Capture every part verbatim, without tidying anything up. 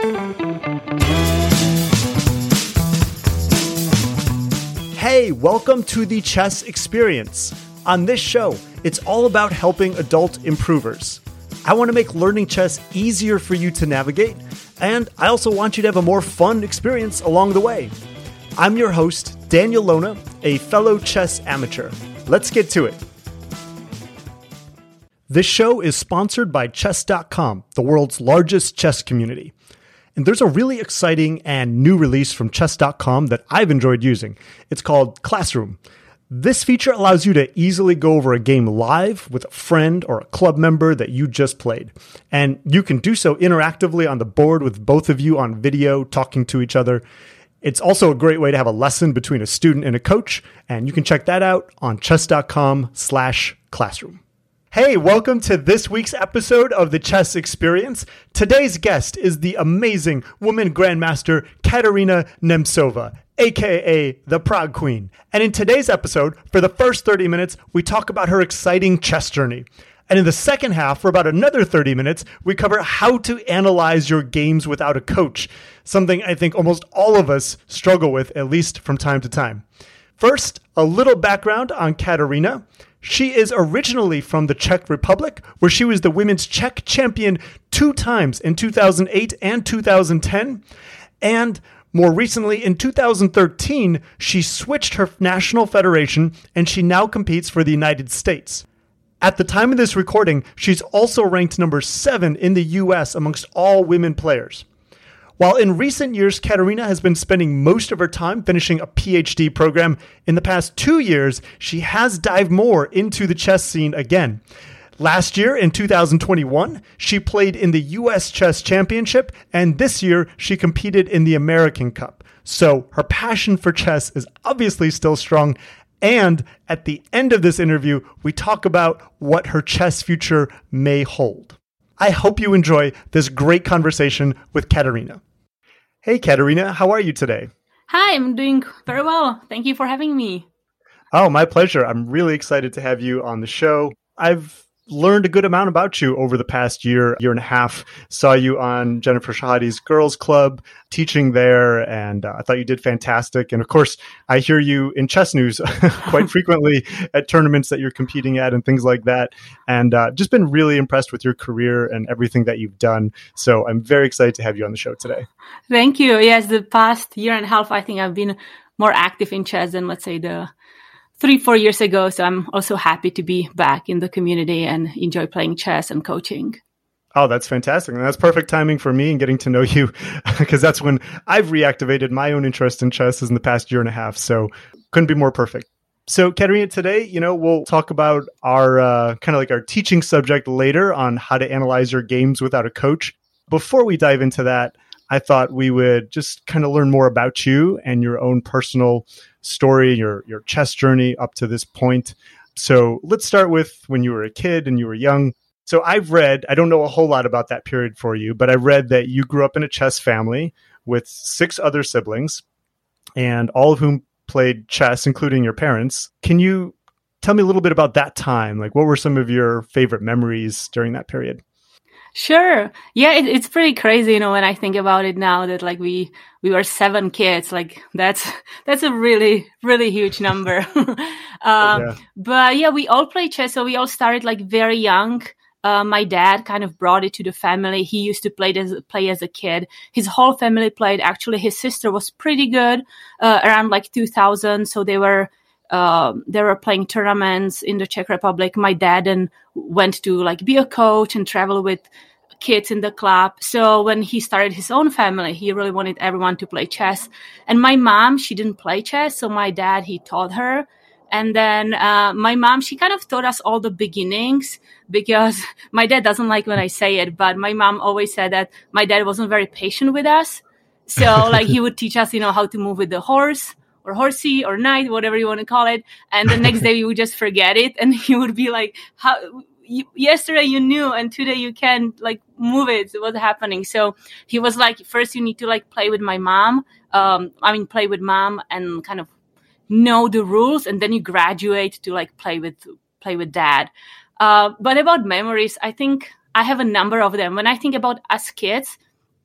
Hey, welcome to the Chess Experience. On this show, it's all about helping adult improvers. I want to make learning chess easier for you to navigate, and I also want you to have a more fun experience along the way. I'm your host, Daniel Lona, a fellow chess amateur. Let's get to it. This show is sponsored by chess dot com, the world's largest chess community. And there's a really exciting and new release from chess dot com that I've enjoyed using. It's called Classroom. This feature allows you to easily go over a game live with a friend or a club member that you just played. And you can do so interactively on the board with both of you on video, talking to each other. It's also a great way to have a lesson between a student and a coach. And you can check that out on chess dot com slash classroom. Hey, welcome to this week's episode of the Chess Experience. Today's guest is the amazing woman grandmaster Katerina Nemtsova, aka the Prague Queen. And in today's episode, for the first thirty minutes, we talk about her exciting chess journey. And in the second half, for about another thirty minutes, we cover how to analyze your games without a coach, something I think almost all of us struggle with, at least from time to time. First, a little background on Katerina. She is originally from the Czech Republic, where she was the women's Czech champion two times in two thousand eight and two thousand ten. And more recently, in two thousand thirteen, she switched her national federation and she now competes for the United States. At the time of this recording, she's also ranked number seven in the U S amongst all women players. While in recent years, Katerina has been spending most of her time finishing a P H D program, in the past two years, she has dived more into the chess scene again. Last year, in two thousand twenty-one, she played in the U S Chess Championship, and this year, she competed in the American Cup. So her passion for chess is obviously still strong, and at the end of this interview, we talk about what her chess future may hold. I hope you enjoy this great conversation with Katerina. Hey, Katerina, how are you today? Hi, I'm doing very well. Thank you for having me. Oh, my pleasure. I'm really excited to have you on the show. I've learned a good amount about you over the past year, year and a half. Saw you on Jennifer Shahadi's Girls Club, teaching there, and uh, I thought you did fantastic. And of course, I hear you in chess news quite frequently at tournaments that you're competing at and things like that. And uh, just been really impressed with your career and everything that you've done. So I'm very excited to have you on the show today. Thank you. Yes, the past year and a half, I think I've been more active in chess than, let's say, the three, four years ago. So I'm also happy to be back in the community and enjoy playing chess and coaching. Oh, that's fantastic. And that's perfect timing for me and getting to know you, because that's when I've reactivated my own interest in chess in the past year and a half. So couldn't be more perfect. So Katerina, today, you know, we'll talk about our uh, kind of like our teaching subject later on how to analyze your games without a coach. Before we dive into that, I thought we would just kind of learn more about you and your own personal story, your your chess journey up to this point. So let's start with when you were a kid and you were young. So I've read, I don't know a whole lot about that period for you, but I read that you grew up in a chess family with six other siblings, and all of whom played chess, including your parents. Can you tell me a little bit about that time? Like, what were some of your favorite memories during that period? Sure. Yeah, it, it's pretty crazy, you know, when I think about it now that like we we were seven kids, like that's that's a really, really huge number. um, yeah. But yeah, we all played chess. So we all started like very young. Uh, my dad kind of brought it to the family. He used to play as, play as a kid. His whole family played. Actually, his sister was pretty good uh, around like two thousand. So they were Uh, they were playing tournaments in the Czech Republic. My dad then went to like be a coach and travel with kids in the club. So when he started his own family, he really wanted everyone to play chess. And my mom, she didn't play chess. So my dad, he taught her. And then uh, my mom, she kind of taught us all the beginnings, because my dad doesn't like when I say it, but my mom always said that my dad wasn't very patient with us. So like he would teach us, you know, how to move with the horse, or horsey or knight, whatever you want to call it. And the next day we would just forget it. And he would be like, how, you, yesterday you knew and today you can't like move it. So what's happening? So he was like, first you need to like play with my mom. Um, I mean, play with mom and kind of know the rules. And then you graduate to like play with, play with dad. Uh, but about memories, I think I have a number of them. When I think about us kids,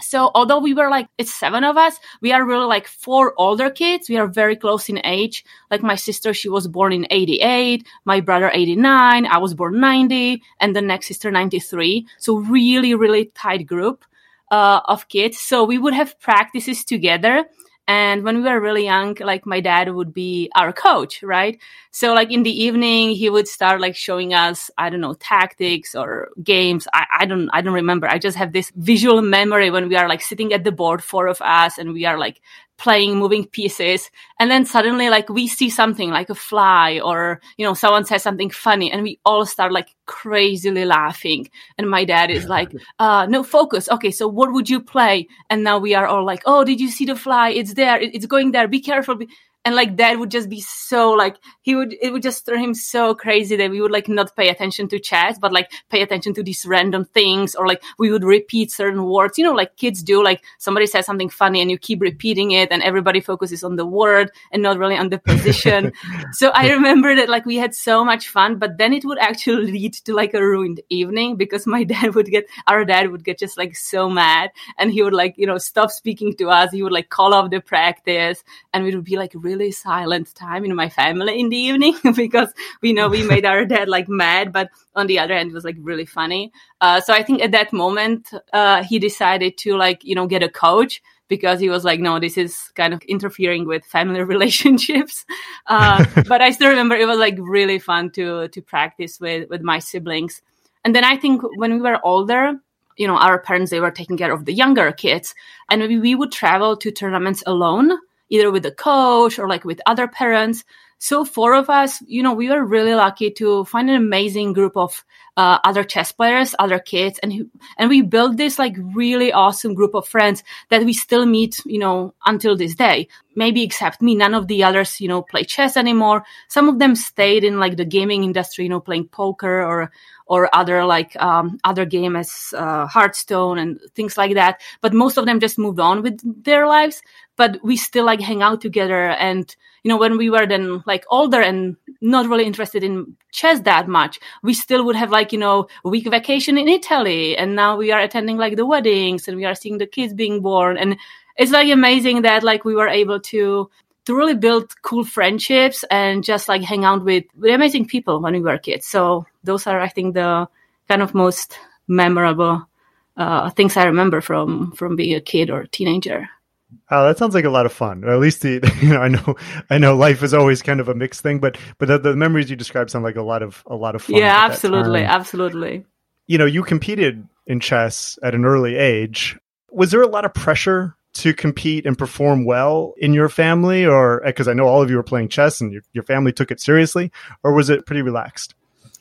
So although we were like, it's seven of us, we are really like four older kids. We are very close in age. Like my sister, she was born in eighty-eight, my brother eighty-nine, I was born ninety, and the next sister ninety-three. So really, really tight group uh, of kids. So we would have practices together. And when we were really young, like my dad would be our coach, right? So like in the evening, he would start like showing us, I don't know, tactics or games. I, I don't, I don't remember. I just have this visual memory when we are like sitting at the board, four of us, and we are like playing moving pieces. And then suddenly like we see something like a fly or, you know, someone says something funny and we all start like crazily laughing. And my dad is like, uh, no, focus. Okay. So what would you play? And now we are all like, oh, did you see the fly? It's there. It's going there. Be careful. And like dad would just be so like, he would, it would just stir him so crazy that we would like not pay attention to chess, but like pay attention to these random things, or like we would repeat certain words, you know, like kids do, like somebody says something funny and you keep repeating it and everybody focuses on the word and not really on the position. So I remember that like we had so much fun, but then it would actually lead to like a ruined evening because my dad would get, our dad would get just like so mad and he would like, you know, stop speaking to us. He would like call off the practice and we would be like really really silent time in my family in the evening because we know we made our dad like mad, but on the other hand, it was like really funny. Uh, so I think at that moment, uh, he decided to like, you know, get a coach because he was like, no, this is kind of interfering with family relationships. Uh, but I still remember it was like really fun to, to practice with, with my siblings. And then I think when we were older, you know, our parents, they were taking care of the younger kids and we, we would travel to tournaments alone, either with a coach or like with other parents. So four of us, you know, we were really lucky to find an amazing group of uh, other chess players, other kids. And, and we built this like really awesome group of friends that we still meet, you know, until this day. Maybe except me, none of the others, you know, play chess anymore. Some of them stayed in like the gaming industry, you know, playing poker or or other like um, other game as uh, Hearthstone and things like that. But most of them just moved on with their lives. But we still like hang out together. And, you know, when we were then like older and not really interested in chess that much, we still would have like, you know, a week vacation in Italy. And now we are attending like the weddings and we are seeing the kids being born. And it's like amazing that like we were able to to really build cool friendships and just like hang out with, with amazing people when we were kids. So those are, I think, the kind of most memorable uh, things I remember from from being a kid or teenager. Oh, that sounds like a lot of fun. Or at least the, you know, I know, I know life is always kind of a mixed thing, but but the, the memories you described sound like a lot of a lot of fun. Yeah, absolutely, absolutely. You know, you competed in chess at an early age. Was there a lot of pressure to compete and perform well in your family, or because I know all of you were playing chess and your, your family took it seriously, or was it pretty relaxed?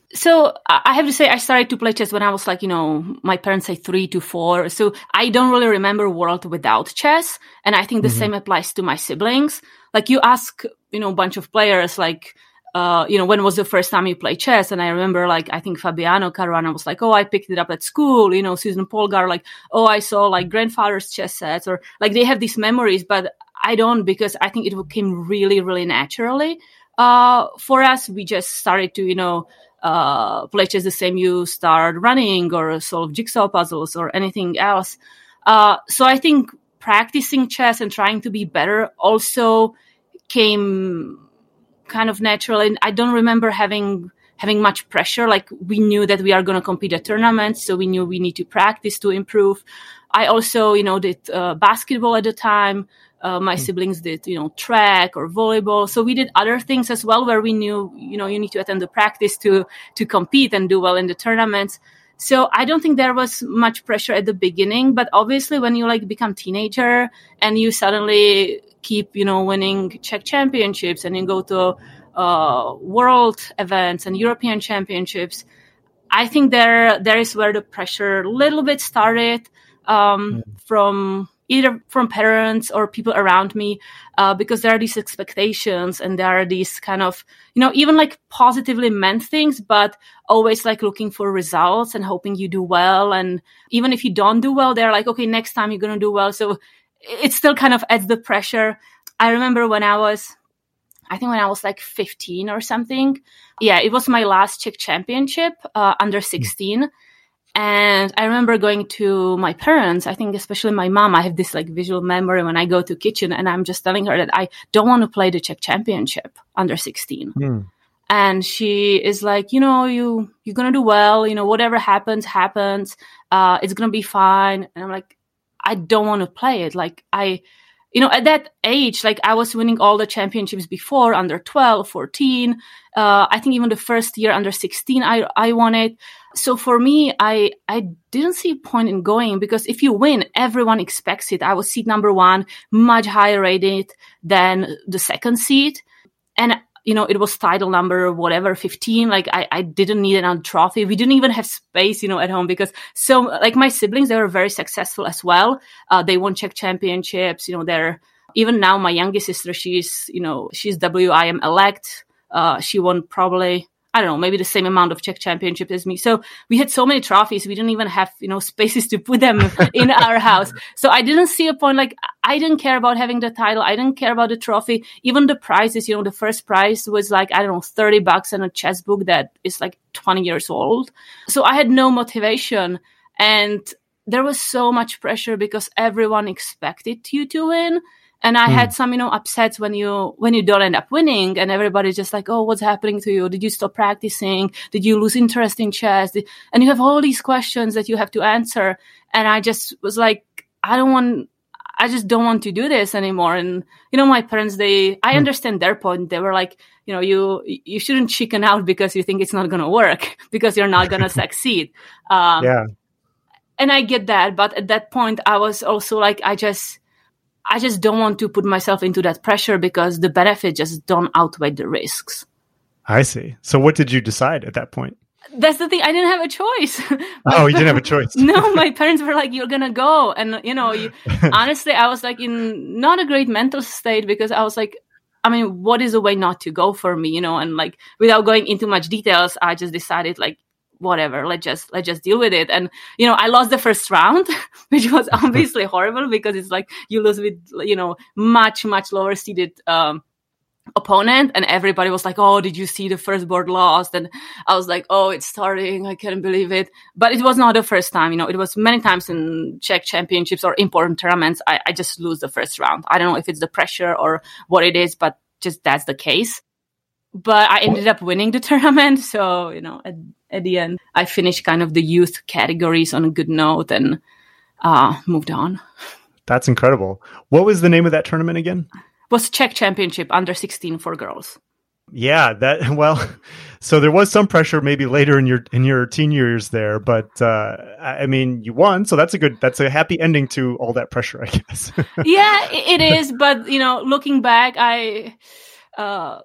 So I have to say I started to play chess when I was like, you know, my parents say three to four. So I don't really remember a world without chess. And I think the mm-hmm. same applies to my siblings. Like you ask, you know, a bunch of players like, uh, you know, when was the first time you played chess? And I remember like, I think Fabiano Caruana was like, oh, I picked it up at school. You know, Susan Polgar, like, oh, I saw like grandfather's chess sets, or like they have these memories, but I don't, because I think it came really, really naturally. Uh, for us, we just started to, you know, uh, play chess the same you start running or solve jigsaw puzzles or anything else. Uh, so I think practicing chess and trying to be better also came kind of natural. And I don't remember having having much pressure. Like we knew that we are going to compete at tournaments, so we knew we need to practice to improve. I also, you know, did uh, basketball at the time. Uh, my mm. siblings did, you know, track or volleyball. So we did other things as well where we knew, you know, you need to attend the practice to to compete and do well in the tournaments. So I don't think there was much pressure at the beginning, but obviously when you like become teenager and you suddenly keep, you know, winning Czech championships and you go to uh, world events and European championships, I think there there is where the pressure a little bit started um, mm. from either from parents or people around me, uh, because there are these expectations and there are these kind of, you know, even like positively meant things, but always like looking for results and hoping you do well. And even if you don't do well, they're like, okay, next time you're going to do well. So it still kind of adds the pressure. I remember when I was, I think when I was like fifteen or something. Yeah, it was my last Czech championship, uh, under sixteen. And I remember going to my parents, I think especially my mom, I have this like visual memory when I go to kitchen and I'm just telling her that I don't want to play the Czech championship under sixteen. Mm. And she is like, you know, you, you're going to do well, you know, whatever happens, happens. Uh, it's going to be fine. And I'm like, I don't want to play it. Like I, you know, at that age, like I was winning all the championships before, under twelve, fourteen. Uh, I think even the first year under sixteen, I, I won it. So for me, I, I didn't see a point in going because if you win, everyone expects it. I was seed number one, much higher rated than the second seed. And, you know, it was title number, whatever, fifteen. Like I, I didn't need another trophy. We didn't even have space, you know, at home because so like my siblings, they were very successful as well. Uh, they won Czech championships. You know, they're even now my youngest sister, she's, you know, she's W I M elect. Uh, she won probably, I don't know, maybe the same amount of Czech championships as me. So we had so many trophies. We didn't even have, you know, spaces to put them in our house. So I didn't see a point. Like I didn't care about having the title. I didn't care about the trophy. Even the prizes, you know, the first prize was like, I don't know, thirty bucks and a chess book that is like twenty years old. So I had no motivation and there was so much pressure because everyone expected you to win. And I mm. had some, you know, upsets when you, when you don't end up winning and everybody's just like, oh, what's happening to you? Did you stop practicing? Did you lose interest in chess? Did, and you have all these questions that you have to answer. And I just was like, I don't want, I just don't want to do this anymore. And, you know, my parents, they, I mm. understand their point. They were like, you know, you, you shouldn't chicken out because you think it's not going to work because you're not going to succeed. Um, yeah. And I get that. But at that point, I was also like, I just, I just don't want to put myself into that pressure because the benefits just don't outweigh the risks. I see. So what did you decide at that point? That's the thing. I didn't have a choice. Oh, you didn't have a choice. No, my parents were like, you're going to go. And, you know, you, honestly, I was like in not a great mental state because I was like, I mean, what is a way not to go for me, you know? And like, without going into much details, I just decided like, whatever, let's just, let's just deal with it. And, you know, I lost the first round, which was obviously horrible because it's like you lose with, you know, much, much lower seeded, um, opponent. And everybody was like, oh, did you see the first board lost? And I was like, oh, it's starting. I can't believe it. But it was not the first time, you know, it was many times in Czech championships or important tournaments. I, I just lose the first round. I don't know if it's the pressure or what it is, but just that's the case. But I ended up winning the tournament. So, you know, at, at the end, I finished kind of the youth categories on a good note and uh, moved on. That's incredible. What was the name of that tournament again? It was Czech Championship under sixteen for girls. Yeah, that, well, so there was some pressure maybe later in your, in your teen years there, but, uh, I mean, you won. So that's a good, that's a happy ending to all that pressure, I guess. Yeah, it is. But, you know, looking back, I, uh,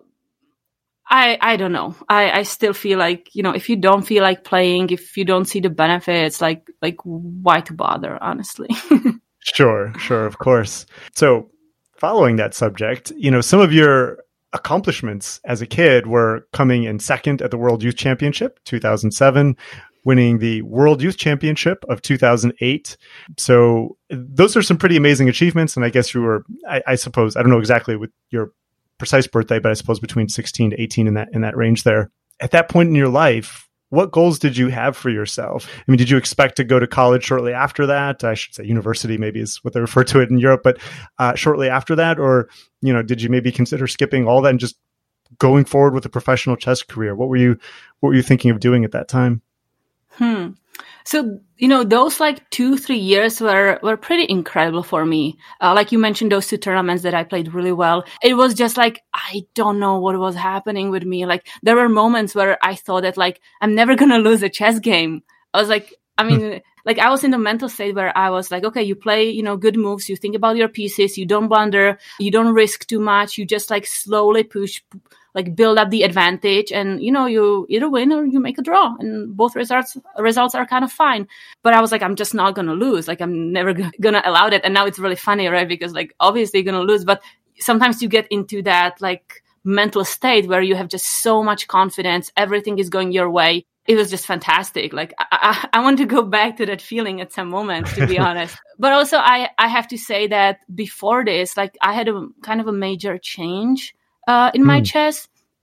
I, I don't know. I, I still feel like, you know, if you don't feel like playing, if you don't see the benefits, like, like why to bother, honestly? Sure, sure, of course. So following that subject, you know, some of your accomplishments as a kid were coming in second at the World Youth Championship, two thousand seven, winning the World Youth Championship of two thousand eight. So those are some pretty amazing achievements. And I guess you were, I, I suppose, I don't know exactly what your precise birthday, but I suppose between sixteen to eighteen in that, in that range there. At that point in your life, what goals did you have for yourself? I mean, did you expect to go to college shortly after that? I should say university maybe is what they refer to it in Europe, but uh, shortly after that, or, you know, did you maybe consider skipping all that and just going forward with a professional chess career? What were you, what were you thinking of doing at that time? Hmm. So, you know, those like two, three years were, were pretty incredible for me. Uh, like you mentioned, those two tournaments that I played really well. It was just like, I don't know what was happening with me. Like there were moments where I thought that like, I'm never going to lose a chess game. I was like, I mean, like I was in the mental state where I was like, okay, you play, you know, good moves. You think about your pieces. You don't blunder. You don't risk too much. You just like slowly push, like build up the advantage, and you know, you either win or you make a draw, and both results results are kind of fine. But I was like, I'm just not gonna lose. Like I'm never g- gonna allow that. And now it's really funny, right? Because like obviously you're gonna lose, but sometimes you get into that like mental state where you have just so much confidence, everything is going your way. It was just fantastic. Like I, I, I want to go back to that feeling at some moment, to be honest. But also, I, I have to say that before this, like I had a kind of a major change uh, in my mm. chess.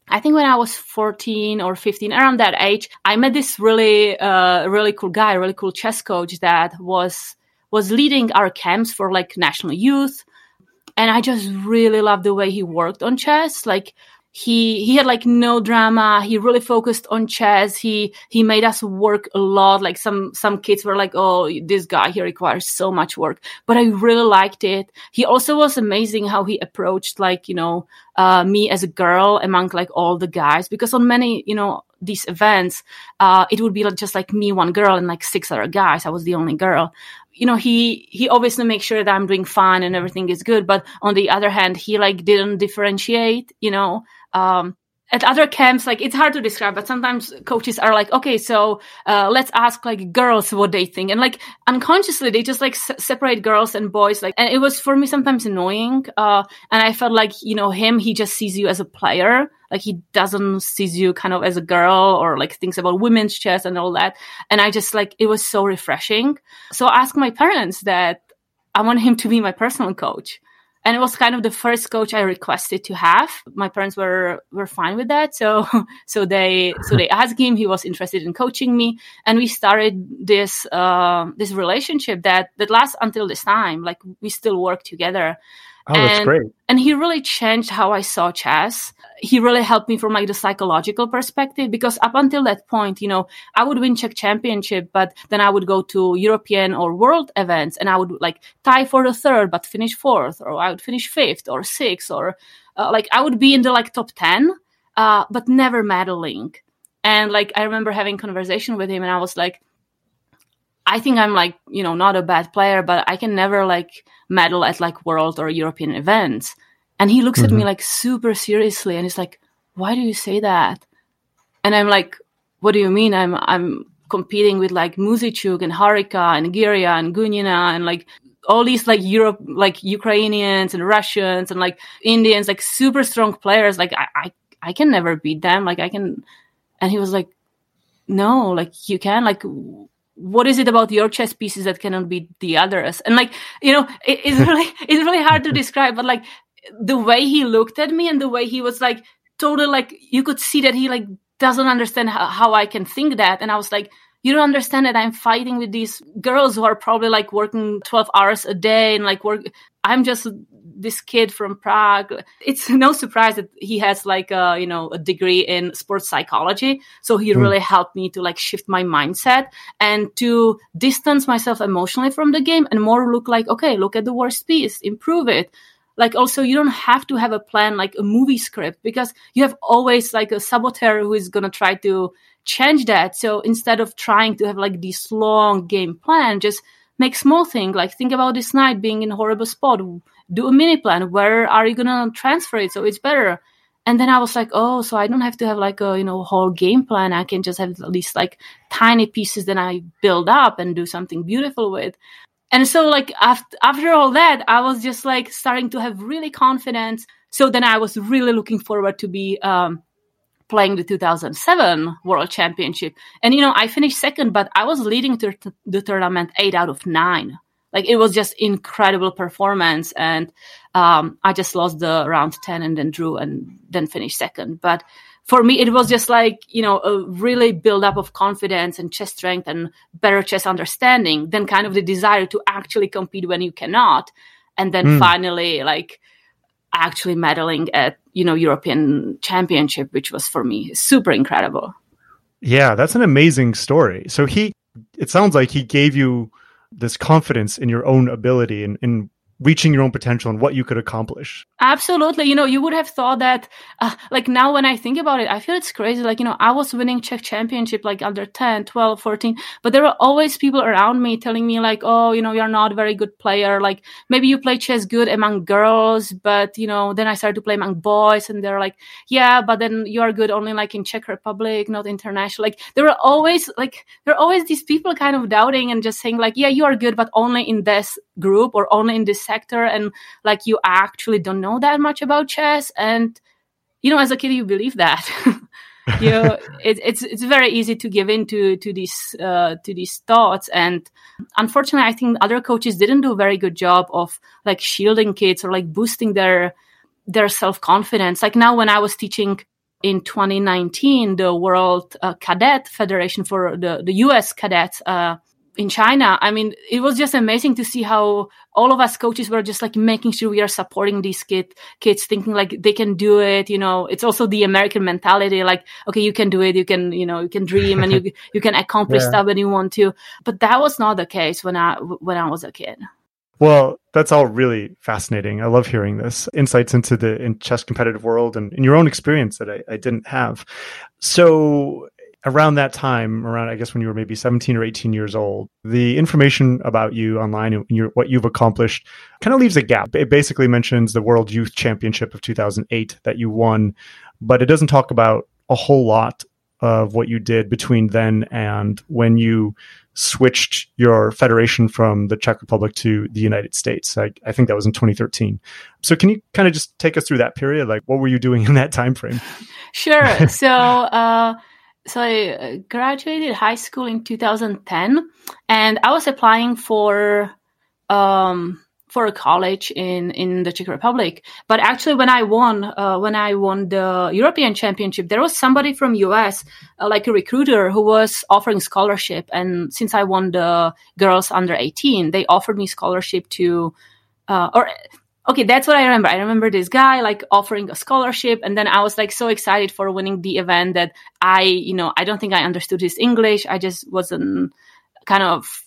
I think when I was fourteen or fifteen, around that age, I met this really, uh, really cool guy, really cool chess coach that was, was leading our camps for like national youth. And I just really loved the way he worked on chess. Like, He he had like no drama. He really focused on chess. He he made us work a lot. Like some some kids were like, oh, this guy, he requires so much work. But I really liked it. He also was amazing how he approached like, you know, uh, me as a girl among like all the guys. Because on many, you know, these events, uh, it would be like just like me, one girl, and like six other guys. I was the only girl. You know, he, he obviously makes sure that I'm doing fine and everything is good. But on the other hand, he like didn't differentiate, you know, um, at other camps, like it's hard to describe, but sometimes coaches are like, okay, so, uh, let's ask like girls what they think. And like unconsciously, they just like s- separate girls and boys. Like, and it was for me sometimes annoying. Uh, and I felt like, you know, him, he just sees you as a player. Like he doesn't see you kind of as a girl or like thinks about women's chess and all that. And I just like, it was so refreshing. So I asked my parents that I want him to be my personal coach. And it was kind of the first coach I requested to have. My parents were, were fine with that. So, so they, so they asked him, he was interested in coaching me. And we started this, uh, this relationship that, that lasts until this time. Like we still work together. Oh, that's and, great. And he really changed how I saw chess. He really helped me from like the psychological perspective, because up until that point, you know, I would win Czech championship, but then I would go to European or world events and I would like tie for the third, but finish fourth, or I would finish fifth or sixth, or uh, like I would be in the like top ten, uh, but never medaling. And like, I remember having conversation with him and I was like, I think I'm like, you know, not a bad player, but I can never like medal at like world or European events. And he looks mm-hmm. at me like super seriously and he's like, why do you say that? And I'm like, what do you mean? I'm, I'm competing with like Muzichuk and Harika and Giria and Gunina and like all these like Europe, like Ukrainians and Russians and like Indians, like super strong players. Like I, I, I can never beat them. Like I can. And he was like, no, like you can, like, what is it about your chess pieces that cannot beat the others? And like, you know, it, it's really, it's really hard to describe, but like the way he looked at me and the way he was like totally like, you could see that he like doesn't understand how, how I can think that. And I was like, you don't understand that I'm fighting with these girls who are probably like working twelve hours a day and like work. I'm just this kid from Prague. It's no surprise that he has like a, you know, a degree in sports psychology. So he mm. really helped me to like shift my mindset and to distance myself emotionally from the game and more look like, okay, look at the worst piece, improve it. Like also you don't have to have a plan, like a movie script, because you have always like a saboteur who is going to try to change that. So instead of trying to have like this long game plan, just make small thing. Like think about this knight being in a horrible spot. Do a mini plan. Where are you going to transfer it so it's better? And then I was like, oh, so I don't have to have like a, you know, whole game plan. I can just have at least like tiny pieces that I build up and do something beautiful with. And so like after, after all that, I was just like starting to have really confidence. So then I was really looking forward to be, um, playing the two thousand seven World Championship. And, you know, I finished second, but I was leading to t- the tournament eight out of nine. Like, it was just incredible performance. And um, I just lost the round ten and then drew and then finished second. But for me, it was just like, you know, a really build up of confidence and chess strength and better chess understanding, then kind of the desire to actually compete when you cannot. And then mm. finally, like, actually medaling at, you know, European Championship, which was for me super incredible. Yeah, that's an amazing story. So he, it sounds like he gave you this confidence in your own ability and in reaching your own potential and what you could accomplish. Absolutely. You know, you would have thought that, uh, like now when I think about it, I feel it's crazy. Like, you know, I was winning Czech championship, like under ten, twelve, fourteen, but there were always people around me telling me like, oh, you know, you're not a very good player. Like maybe you play chess good among girls, but, you know, then I started to play among boys and they're like, yeah, but then you are good only like in Czech Republic, not international. Like there were always like, there are always these people kind of doubting and just saying like, yeah, you are good, but only in this group or only in this sector, and like you actually don't know that much about chess. And you know, as a kid you believe that. you know, it, it's it's very easy to give in to to these uh to these thoughts. And unfortunately I think other coaches didn't do a very good job of like shielding kids or like boosting their their self-confidence. Like now when I was teaching in twenty nineteen, the World uh, Cadet Federation for the, the U S cadets uh, in China. I mean, it was just amazing to see how all of us coaches were just like making sure we are supporting these kid, kids, thinking like they can do it. You know, it's also the American mentality, like, okay, you can do it. You can, you know, you can dream and you you can accomplish yeah. stuff when you want to. But that was not the case when I when I was a kid. Well, that's all really fascinating. I love hearing this insights into the in chess competitive world and in your own experience that I, I didn't have. So around that time, around I guess when you were maybe seventeen or eighteen years old, the information about you online and your, what you've accomplished kind of leaves a gap. It basically mentions the World Youth Championship of two thousand eight that you won, but it doesn't talk about a whole lot of what you did between then and when you switched your federation from the Czech Republic to the United States. I, I think that was in twenty thirteen. So can you kind of just take us through that period? Like, what were you doing in that time frame? Sure. So, uh, so I graduated high school in two thousand ten, and I was applying for um, for a college in, in the Czech Republic. But actually, when I won, uh, when I won the European Championship, there was somebody from U S, uh, like a recruiter, who was offering scholarship. And since I won the girls under eighteen, they offered me scholarship to, uh, or okay, that's what I remember. I remember this guy like offering a scholarship, and then I was like so excited for winning the event that I, you know, I don't think I understood his English. I just wasn't kind of.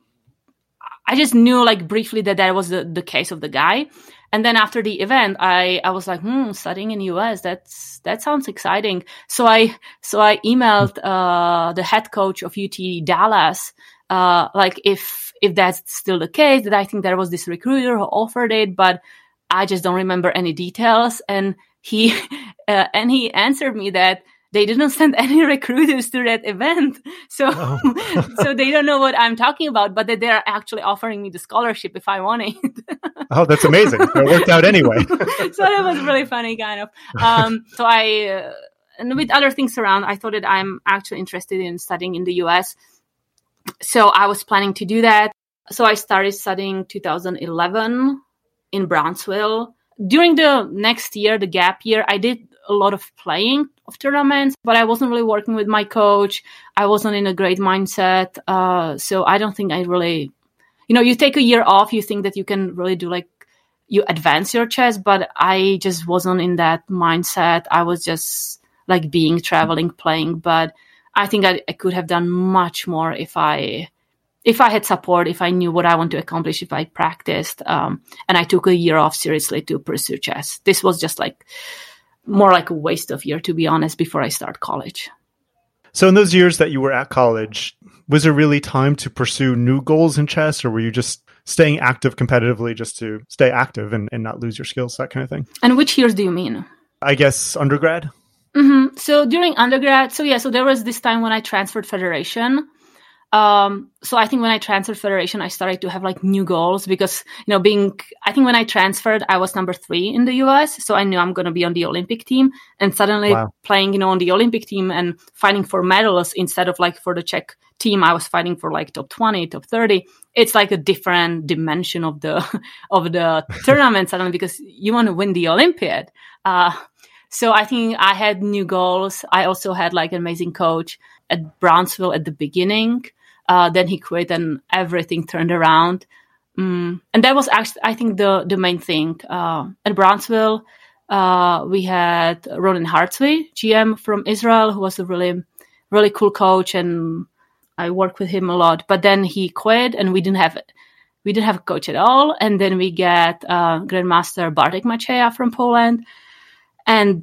I just knew like briefly that that was the, the case of the guy. And then after the event, I, I was like, hmm, studying in the U S, that's, that sounds exciting. So I, so I emailed, uh, the head coach of U T Dallas, uh, like if, if that's still the case, that I think there was this recruiter who offered it, but I just don't remember any details. And he, uh, and he answered me that they didn't send any recruiters to that event. So, oh. so they don't know what I'm talking about, but that they're actually offering me the scholarship if I want it. Oh, that's amazing. It worked out anyway. So that was really funny, kind of. Um, so I, uh, and with other things around, I thought that I'm actually interested in studying in the U S. So I was planning to do that. So I started studying two thousand eleven in Brownsville. During the next year, the gap year, I did a lot of playing of tournaments, but I wasn't really working with my coach. I wasn't in a great mindset. Uh, so I don't think I really, you know, you take a year off, you think that you can really do like, you advance your chess, but I just wasn't in that mindset. I was just like being, traveling, playing, but I think I, I could have done much more if I, if I had support, if I knew what I want to accomplish, if I practiced, um, and I took a year off seriously to pursue chess. This was just like, more like a waste of year, to be honest, before I start college. So in those years that you were at college, was there really time to pursue new goals in chess, or were you just staying active competitively just to stay active and, and not lose your skills, that kind of thing? And which years do you mean? I guess undergrad. Mm-hmm. So during undergrad, so yeah, so there was this time when I transferred federation. Um, so I think when I transferred federation, I started to have like new goals because, you know, being, I think when I transferred, I was number three in the U S. So I knew I'm going to be on the Olympic team, and suddenly wow. playing, you know, on the Olympic team and fighting for medals instead of like for the Czech team, I was fighting for like top twenty, top thirty. It's like a different dimension of the, of the tournament suddenly because you want to win the Olympiad. Uh, so I think I had new goals. I also had like an amazing coach at Brownsville at the beginning. Uh, then he quit and everything turned around. Mm. And that was actually, I think, the, the main thing. Uh, at Brownsville, uh, we had Ronen Hartzvi, G M from Israel, who was a really, really cool coach. And I worked with him a lot. But then he quit and we didn't have, we didn't have a coach at all. And then we get uh, Grandmaster Bartek Macheja from Poland. And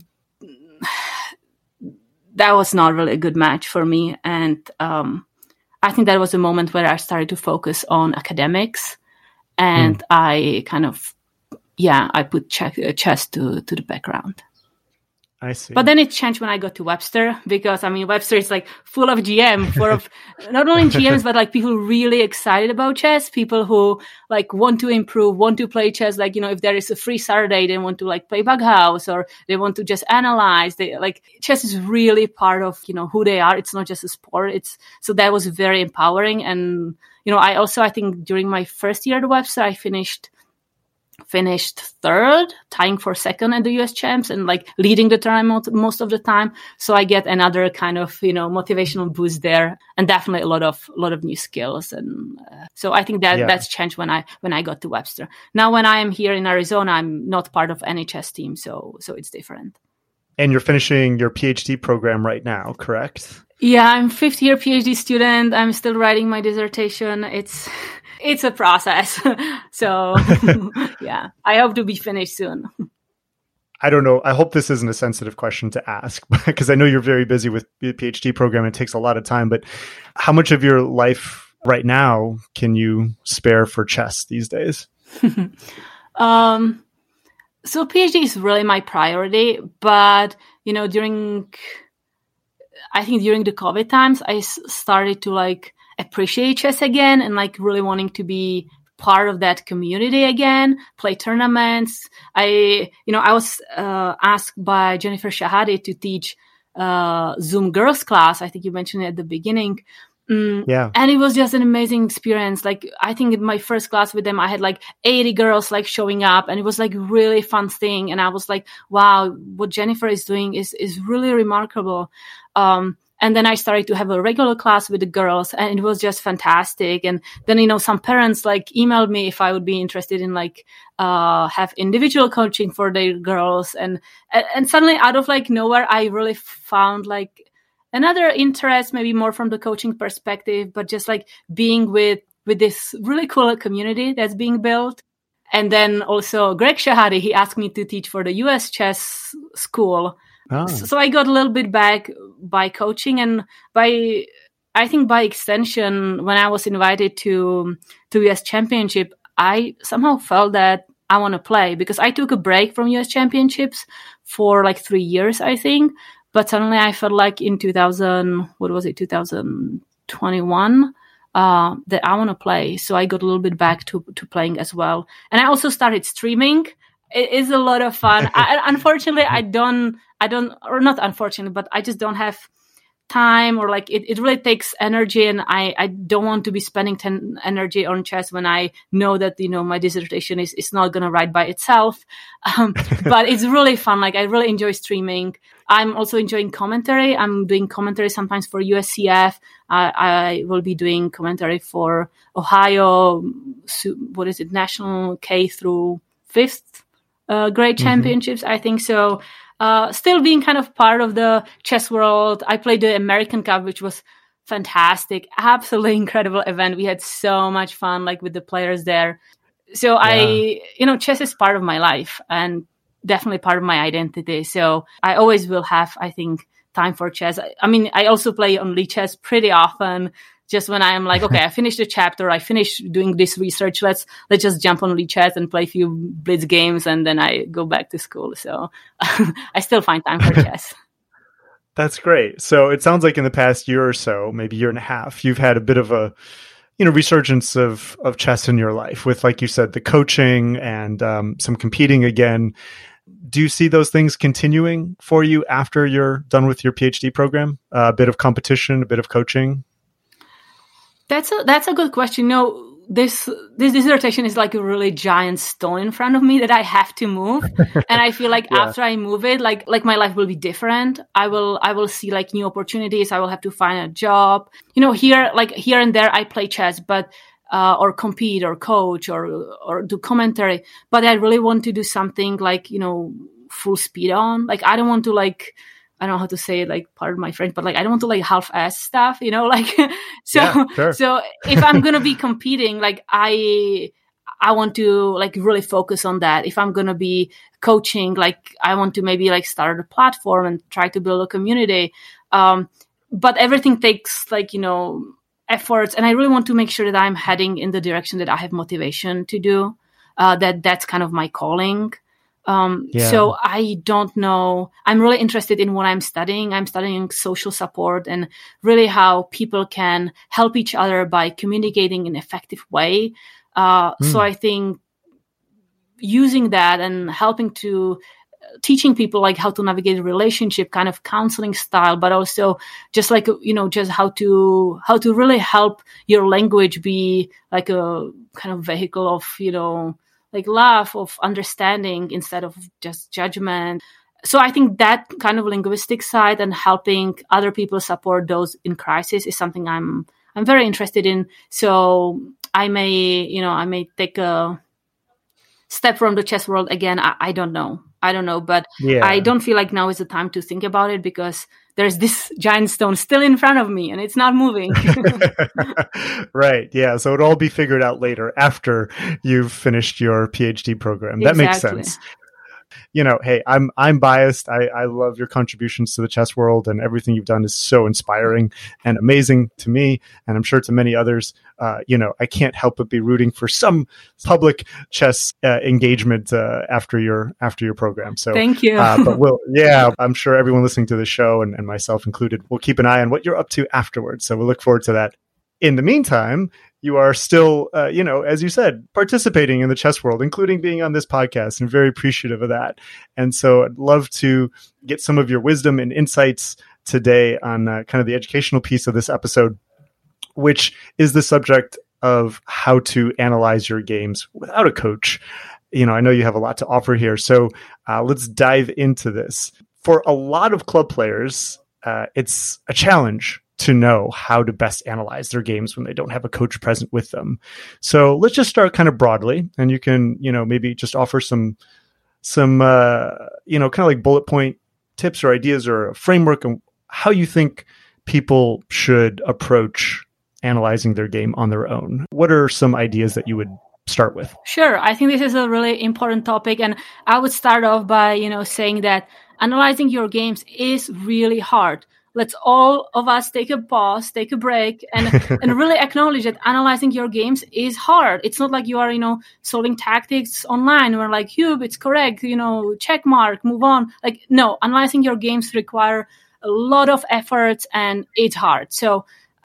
that was not really a good match for me. And, um, I think that was a moment where I started to focus on academics, and mm. I kind of, yeah, I put ch- chess to, to the background. I see. But then it changed when I got to Webster, because I mean, Webster is like full of G M, full of not only G Ms, but like people really excited about chess, people who like want to improve, want to play chess. Like, you know, if there is a free Saturday, they want to like play Bug House, or they want to just analyze. They like chess is really part of, you know, who they are. It's not just a sport. It's so that was very empowering. And, you know, I also, I think during my first year at Webster, I finished finished third, tying for second at the U S champs and like leading the tournament most of the time. So I get another kind of, you know, motivational boost there, and definitely a lot of, a lot of new skills. And uh, so I think that yeah. that's changed when I, when I got to Webster. Now, when I am here in Arizona, I'm not part of any chess team. So, so it's different. And you're finishing your PhD program right now, correct? Yeah, I'm fifth year PhD student. I'm still writing my dissertation. It's, It's a process. So, yeah, I hope to be finished soon. I don't know. I hope this isn't a sensitive question to ask because I know you're very busy with the PhD program. It takes a lot of time, but how much of your life right now can you spare for chess these days? um, so PhD is really my priority, but, you know, during, I think during the COVID times, I s- started to like, appreciate chess again and like really wanting to be part of that community again, play tournaments. I, you know, I was uh, asked by Jennifer Shahade to teach uh, Zoom girls class. I think you mentioned it at the beginning. Mm, yeah. And it was just an amazing experience. Like, I think in my first class with them, I had like eighty girls like showing up, and it was like really fun thing. And I was like, wow, what Jennifer is doing is, is really remarkable. Um, And then I started to have a regular class with the girls, and it was just fantastic. And then, you know, some parents like emailed me if I would be interested in like, uh, have individual coaching for their girls. And, and suddenly out of like nowhere, I really found like another interest, maybe more from the coaching perspective, but just like being with, with this really cool community that's being built. And then also Greg Shahade, he asked me to teach for the U S chess school. Oh. So I got a little bit back by coaching, and by, I think by extension, when I was invited to, to U S Championship, I somehow felt that I want to play, because I took a break from U S Championships for like three years, I think. But suddenly I felt like in two thousand, what was it, two thousand twenty-one, uh, that I want to play. So I got a little bit back to, to playing as well. And I also started streaming. It is a lot of fun. I, unfortunately, I don't, I don't, or not unfortunately, but I just don't have time, or like it, it really takes energy, and I, I don't want to be spending ten energy on chess when I know that, you know, my dissertation is, is not going to write by itself. Um, but it's really fun. Like, I really enjoy streaming. I'm also enjoying commentary. I'm doing commentary sometimes for U S C F. I, I will be doing commentary for Ohio, what is it, National K through fifth uh, grade championships, mm-hmm. I think so. Uh, still being kind of part of the chess world. I played the American Cup, which was fantastic. Absolutely incredible event. We had so much fun, like with the players there. So yeah. I, you know, chess is part of my life and definitely part of my identity. So I always will have, I think, time for chess. I, I mean, I also play on Lichess pretty often. Just when I'm like, okay, I finished the chapter, I finished doing this research, let's let's just jump on Lichess and play a few blitz games, and then I go back to school. So I still find time for chess. That's great. So it sounds like in the past year or so, maybe year and a half, you've had a bit of a, you know, resurgence of of chess in your life with, like you said, the coaching and um, some competing again. Do you see those things continuing for you after you're done with your PhD program? Uh, a bit of competition, a bit of coaching? That's a that's a good question. No, this this dissertation is like a really giant stone in front of me that I have to move, and I feel like yeah. after I move it, like like my life will be different. I will I will see like new opportunities. I will have to find a job. You know, here like here and there I play chess, but uh, or compete or coach or or do commentary. But I really want to do something like, you know, full speed on. Like I don't want to like. I don't know how to say it, like, pardon my French, but like, I don't want to like half-ass stuff, you know, like, so, yeah, sure. so if I'm going to be competing, like, I, I want to like really focus on that. If I'm going to be coaching, like, I want to maybe like start a platform and try to build a community. Um, but everything takes like, you know, efforts. And I really want to make sure that I'm heading in the direction that I have motivation to do, uh, that that's kind of my calling. Um, yeah. So I don't know. I'm really interested in what I'm studying. I'm studying social support and really how people can help each other by communicating in an effective way. Uh, mm. So I think using that and helping to teaching people like how to navigate a relationship, kind of counseling style, but also just like, you know, just how to, how to really help your language be like a kind of vehicle of, you know, like love, of understanding instead of just judgment. So I think that kind of linguistic side and helping other people support those in crisis is something I'm I'm very interested in. So I may, you know, I may take a step from the chess world again. I, I don't know. I don't know, but yeah. I don't feel like now is the time to think about it because there's this giant stone still in front of me and it's not moving. Right. Yeah. So it'll all be figured out later after you've finished your PhD program. That Exactly. makes sense. You know, hey, I'm I'm biased. I, I love your contributions to the chess world, and everything you've done is so inspiring and amazing to me, and I'm sure to many others. Uh, you know, I can't help but be rooting for some public chess uh, engagement uh, after your after your program. So thank you. uh, but we'll, yeah, I'm sure everyone listening to the show, and, and myself included, will keep an eye on what you're up to afterwards. So we'll look forward to that. In the meantime, you are still, uh, you know, as you said, participating in the chess world, including being on this podcast, and very appreciative of that. And so I'd love to get some of your wisdom and insights today on uh, kind of the educational piece of this episode, which is the subject of how to analyze your games without a coach. You know, I know you have a lot to offer here. So uh, let's dive into this. For a lot of club players, uh, it's a challenge to know how to best analyze their games when they don't have a coach present with them. So let's just start kind of broadly, and you can, you know, maybe just offer some, some, uh, you know, kind of like bullet point tips or ideas or a framework on how you think people should approach analyzing their game on their own. What are some ideas that you would start with? Sure. I think this is a really important topic. And I would start off by, you know, saying that analyzing your games is really hard. Let's all of us take a pause, take a break, and and really acknowledge that analyzing your games is hard. It's not like you are, you know, solving tactics online where like, Hugh, it's correct, you know, check mark, move on. Like, no, analyzing your games require a lot of efforts and it's hard. So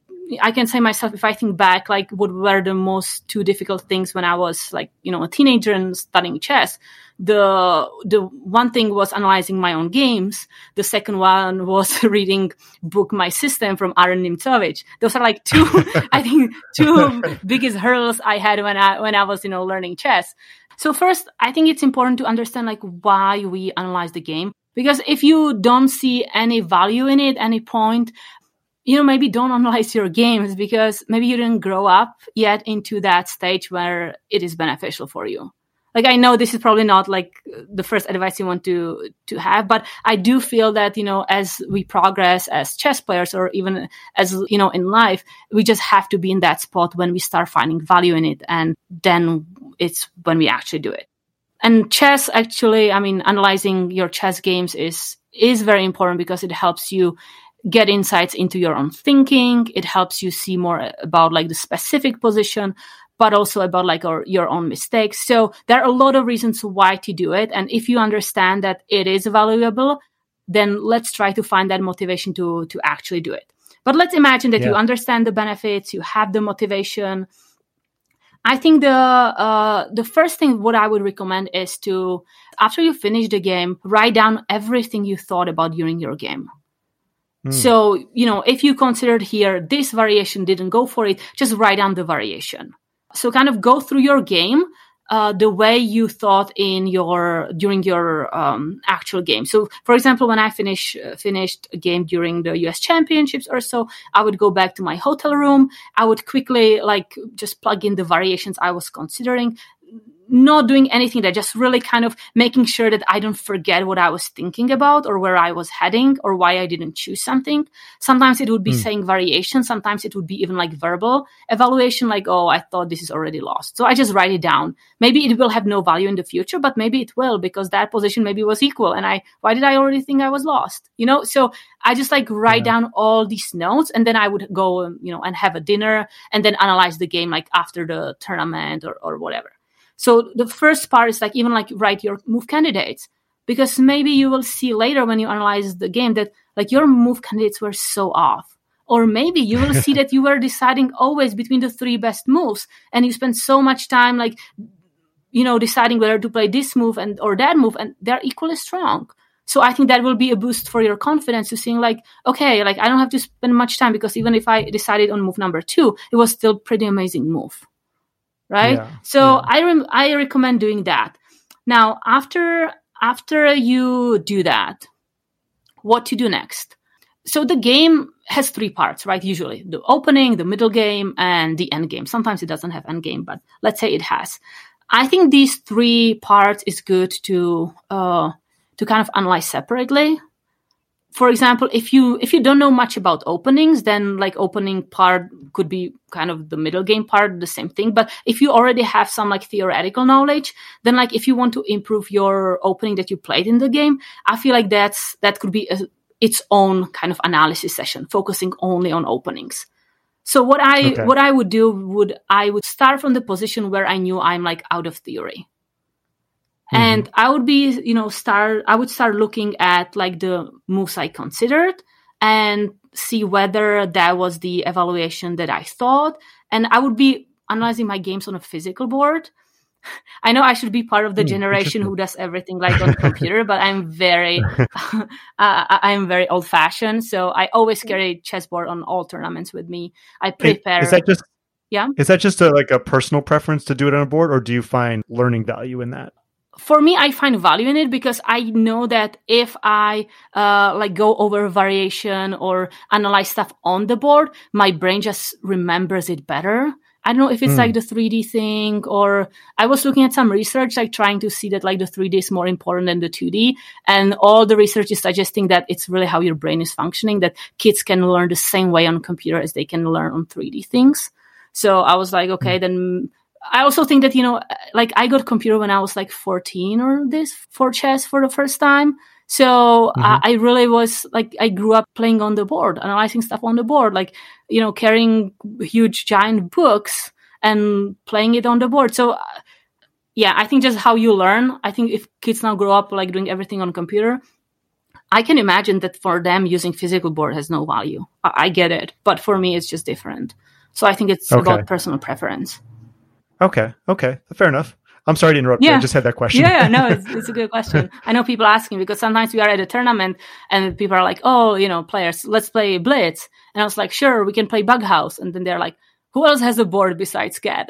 I can say myself, if I think back, like what were the most two difficult things when I was like, you know, a teenager and studying chess. The the one thing was analyzing my own games. The second one was reading book My System from Aaron Nimzovich. Those are like two, I think, two biggest hurdles I had when I when I was, you know, learning chess. So first, I think it's important to understand like why we analyze the game. Because if you don't see any value in it, any point, you know, maybe don't analyze your games because maybe you didn't grow up yet into that stage where it is beneficial for you. Like, I know this is probably not like the first advice you want to, to have, but I do feel that, you know, as we progress as chess players or even as, you know, in life, we just have to be in that spot when we start finding value in it. And then it's when we actually do it. And chess actually, I mean, analyzing your chess games is, is very important because it helps you get insights into your own thinking. It helps you see more about like the specific position, but also about like our, your own mistakes. So there are a lot of reasons why to do it. And if you understand that it is valuable, then let's try to find that motivation to, to actually do it. But let's imagine that yeah. you understand the benefits, you have the motivation. I think the uh, the first thing what I would recommend is to, after you finish the game, write down everything you thought about during your game. Mm. So, you know, if you considered here, this variation didn't go for it, just write down the variation. So kind of go through your game uh, the way you thought in your during your um, actual game. So, for example, when I finish uh, finished a game during the U S championships or so, I would go back to my hotel room. I would quickly like just plug in the variations I was considering, not doing anything, that just really kind of making sure that I don't forget what I was thinking about or where I was heading or why I didn't choose something. Sometimes it would be mm. saying variation. Sometimes it would be even like verbal evaluation, like, oh, I thought this is already lost. So I just write it down. Maybe it will have no value in the future, but maybe it will because that position maybe was equal. And I, why did I already think I was lost? You know, so I just like write yeah. down all these notes and then I would go, you know, and have a dinner and then analyze the game like after the tournament or, or whatever. So the first part is like even like write your move candidates, because maybe you will see later when you analyze the game that like your move candidates were so off. Or maybe you will see that you were deciding always between the three best moves and you spend so much time like, you know, deciding whether to play this move and or that move and they're equally strong. So I think that will be a boost for your confidence to seeing like, okay, like I don't have to spend much time because even if I decided on move number two, it was still pretty amazing move. right? Yeah. So yeah. I rem- I recommend doing that. Now, after after you do that, what to do next? So the game has three parts, right? Usually the opening, the middle game, and the end game. Sometimes it doesn't have end game, but let's say it has. I think these three parts is good to uh, to kind of analyze separately. For example, if you if you don't know much about openings, then like opening part could be kind of the middle game part, the same thing. But if you already have some like theoretical knowledge, then like if you want to improve your opening that you played in the game, I feel like that's that could be a, its own kind of analysis session, focusing only on openings. So what I okay. what I would do would I would start from the position where I knew I'm like out of theory. Mm-hmm. And I would be, you know, start, I would start looking at like the moves I considered and see whether that was the evaluation that I thought. And I would be analyzing my games on a physical board. I know I should be part of the mm, generation who does everything like on computer, but I'm very, uh, I'm very old fashioned. So I always carry chessboard on all tournaments with me. I prepare. Is that just, yeah. Is that just a, like a personal preference to do it on a board, or do you find learning value in that? For me, I find value in it because I know that if I uh, like go over variation or analyze stuff on the board, my brain just remembers it better. I don't know if it's mm. like the three D thing, or I was looking at some research, like trying to see that like the three D is more important than the two D. And all the research is suggesting that it's really how your brain is functioning, that kids can learn the same way on computer as they can learn on three D things. So I was like, okay, mm. then I also think that, you know, like I got computer when I was like fourteen or this for chess for the first time. So mm-hmm. I, I really was like, I grew up playing on the board, analyzing stuff on the board, like, you know, carrying huge giant books and playing it on the board. So uh, yeah, I think just how you learn. I think if kids now grow up like doing everything on computer, I can imagine that for them using physical board has no value. I, I get it. But for me, it's just different. So I think it's okay. about personal preference. Okay. Okay. Fair enough. I'm sorry to interrupt yeah. you. I just had that question. Yeah, no, it's, it's a good question. I know people asking because sometimes we are at a tournament and people are like, oh, you know, players, let's play Blitz. And I was like, sure, we can play Bug House. And then they're like, who else has a board besides Cat?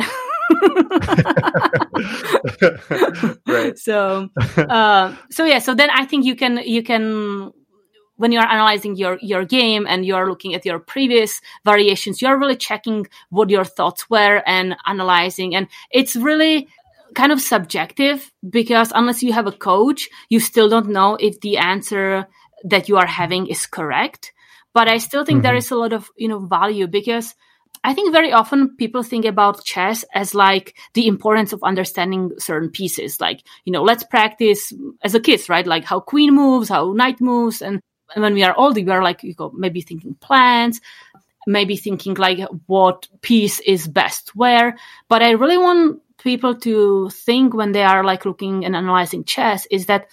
Right. So, uh, so yeah, so then I think you can, you can, when you're analyzing your, your game and you're looking at your previous variations, you're really checking what your thoughts were and analyzing. And it's really kind of subjective because unless you have a coach, you still don't know if the answer that you are having is correct. But I still think mm-hmm. there is a lot of, you know, value because I think very often people think about chess as like the importance of understanding certain pieces. Like, you know, let's practice as a kid, right? Like how queen moves, how knight moves. And when we are older, we are like, you know, maybe thinking plans, maybe thinking like what piece is best where. But I really want people to think when they are like looking and analyzing chess is that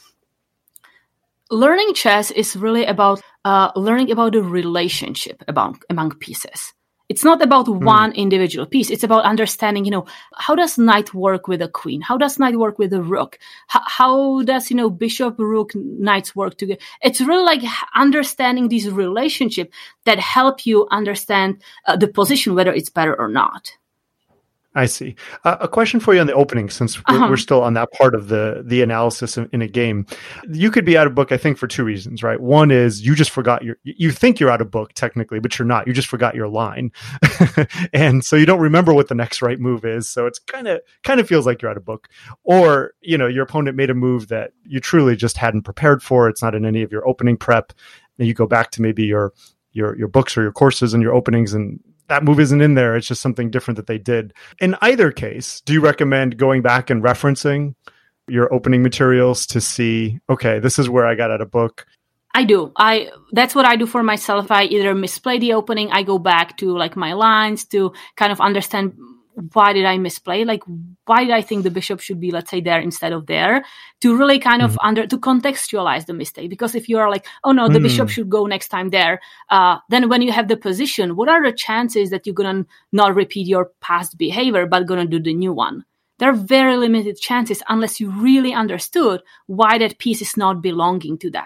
learning chess is really about uh, learning about the relationship among, among pieces. It's not about mm. one individual piece. It's about understanding, you know, how does knight work with a queen? How does knight work with a rook? How, how does, you know, bishop, rook, knights work together? It's really like understanding these relationships that help you understand uh, the position, whether it's better or not. I see. Uh, a question for you on the opening, since we're, uh-huh. we're still on that part of the the analysis in, in a game. You could be out of book, I think, for two reasons, right? One is you just forgot your, you think you're out of book technically, but you're not. You just forgot your line. And so you don't remember what the next right move is. So it's kind of, kind of feels like you're out of book. Or, you know, your opponent made a move that you truly just hadn't prepared for. It's not in any of your opening prep. And you go back to maybe your, your, your books or your courses and your openings, and that move isn't in there. It's just something different that they did. In either case, do you recommend going back and referencing your opening materials to see, okay, this is where I got out of book? I do. I that's what I do for myself. If I either misplay the opening, I go back to like my lines to kind of understand why did I misplay? Like, why did I think the bishop should be, let's say, there instead of there? To really kind of mm. under, to contextualize the mistake. Because if you are like, oh no, the mm. bishop should go next time there, uh, then when you have the position, what are the chances that you're going to not repeat your past behavior, but going to do the new one? There are very limited chances unless you really understood why that piece is not belonging to that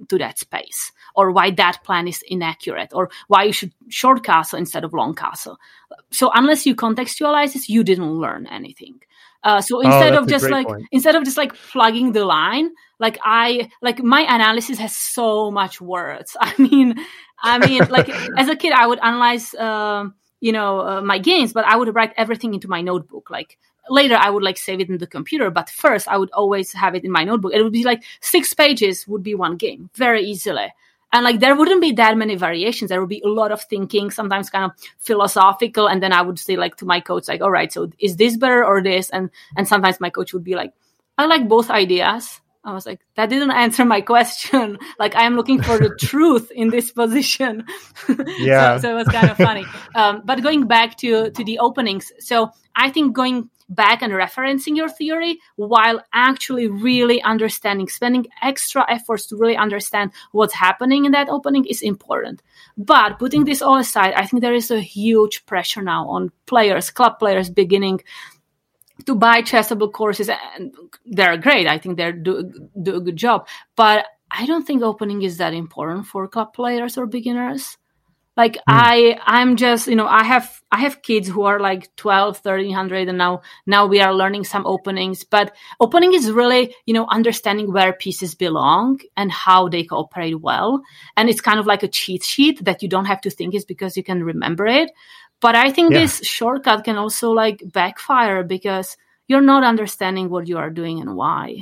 to that space, or why that plan is inaccurate, or why you should short castle instead of long castle. So unless you contextualize this, you didn't learn anything. Uh, so instead oh, of just like point. instead of just like plugging the line, like I like my analysis has so much words. I mean, I mean, like as a kid, I would analyze, um, you know, uh, my games, but I would write everything into my notebook. Like later, I would like save it in the computer, but first, I would always have it in my notebook. It would be like six pages would be one game, very easily. And like there wouldn't be that many variations. There would be a lot of thinking, sometimes kind of philosophical. And then I would say like to my coach, like, all right, so is this better or this? And and sometimes my coach would be like, I like both ideas. I was like, that didn't answer my question. Like I am looking for the truth in this position. Yeah. so, so it was kind of funny. Um, but going back to, to the openings. So I think going back and referencing your theory while actually really understanding, spending extra efforts to really understand what's happening in that opening is important. But putting this all aside, I think there is a huge pressure now on players, club players beginning to buy Chessable courses, and they're great. I think they do, do a good job. But I don't think opening is that important for club players or beginners. Like mm. I, I'm just, you know, I have, I have kids who are like twelve, thirteen hundred, and now, now we are learning some openings, but opening is really, you know, understanding where pieces belong and how they cooperate well. And it's kind of like a cheat sheet that you don't have to think is because you can remember it. But I think yeah. this shortcut can also like backfire because you're not understanding what you are doing and why.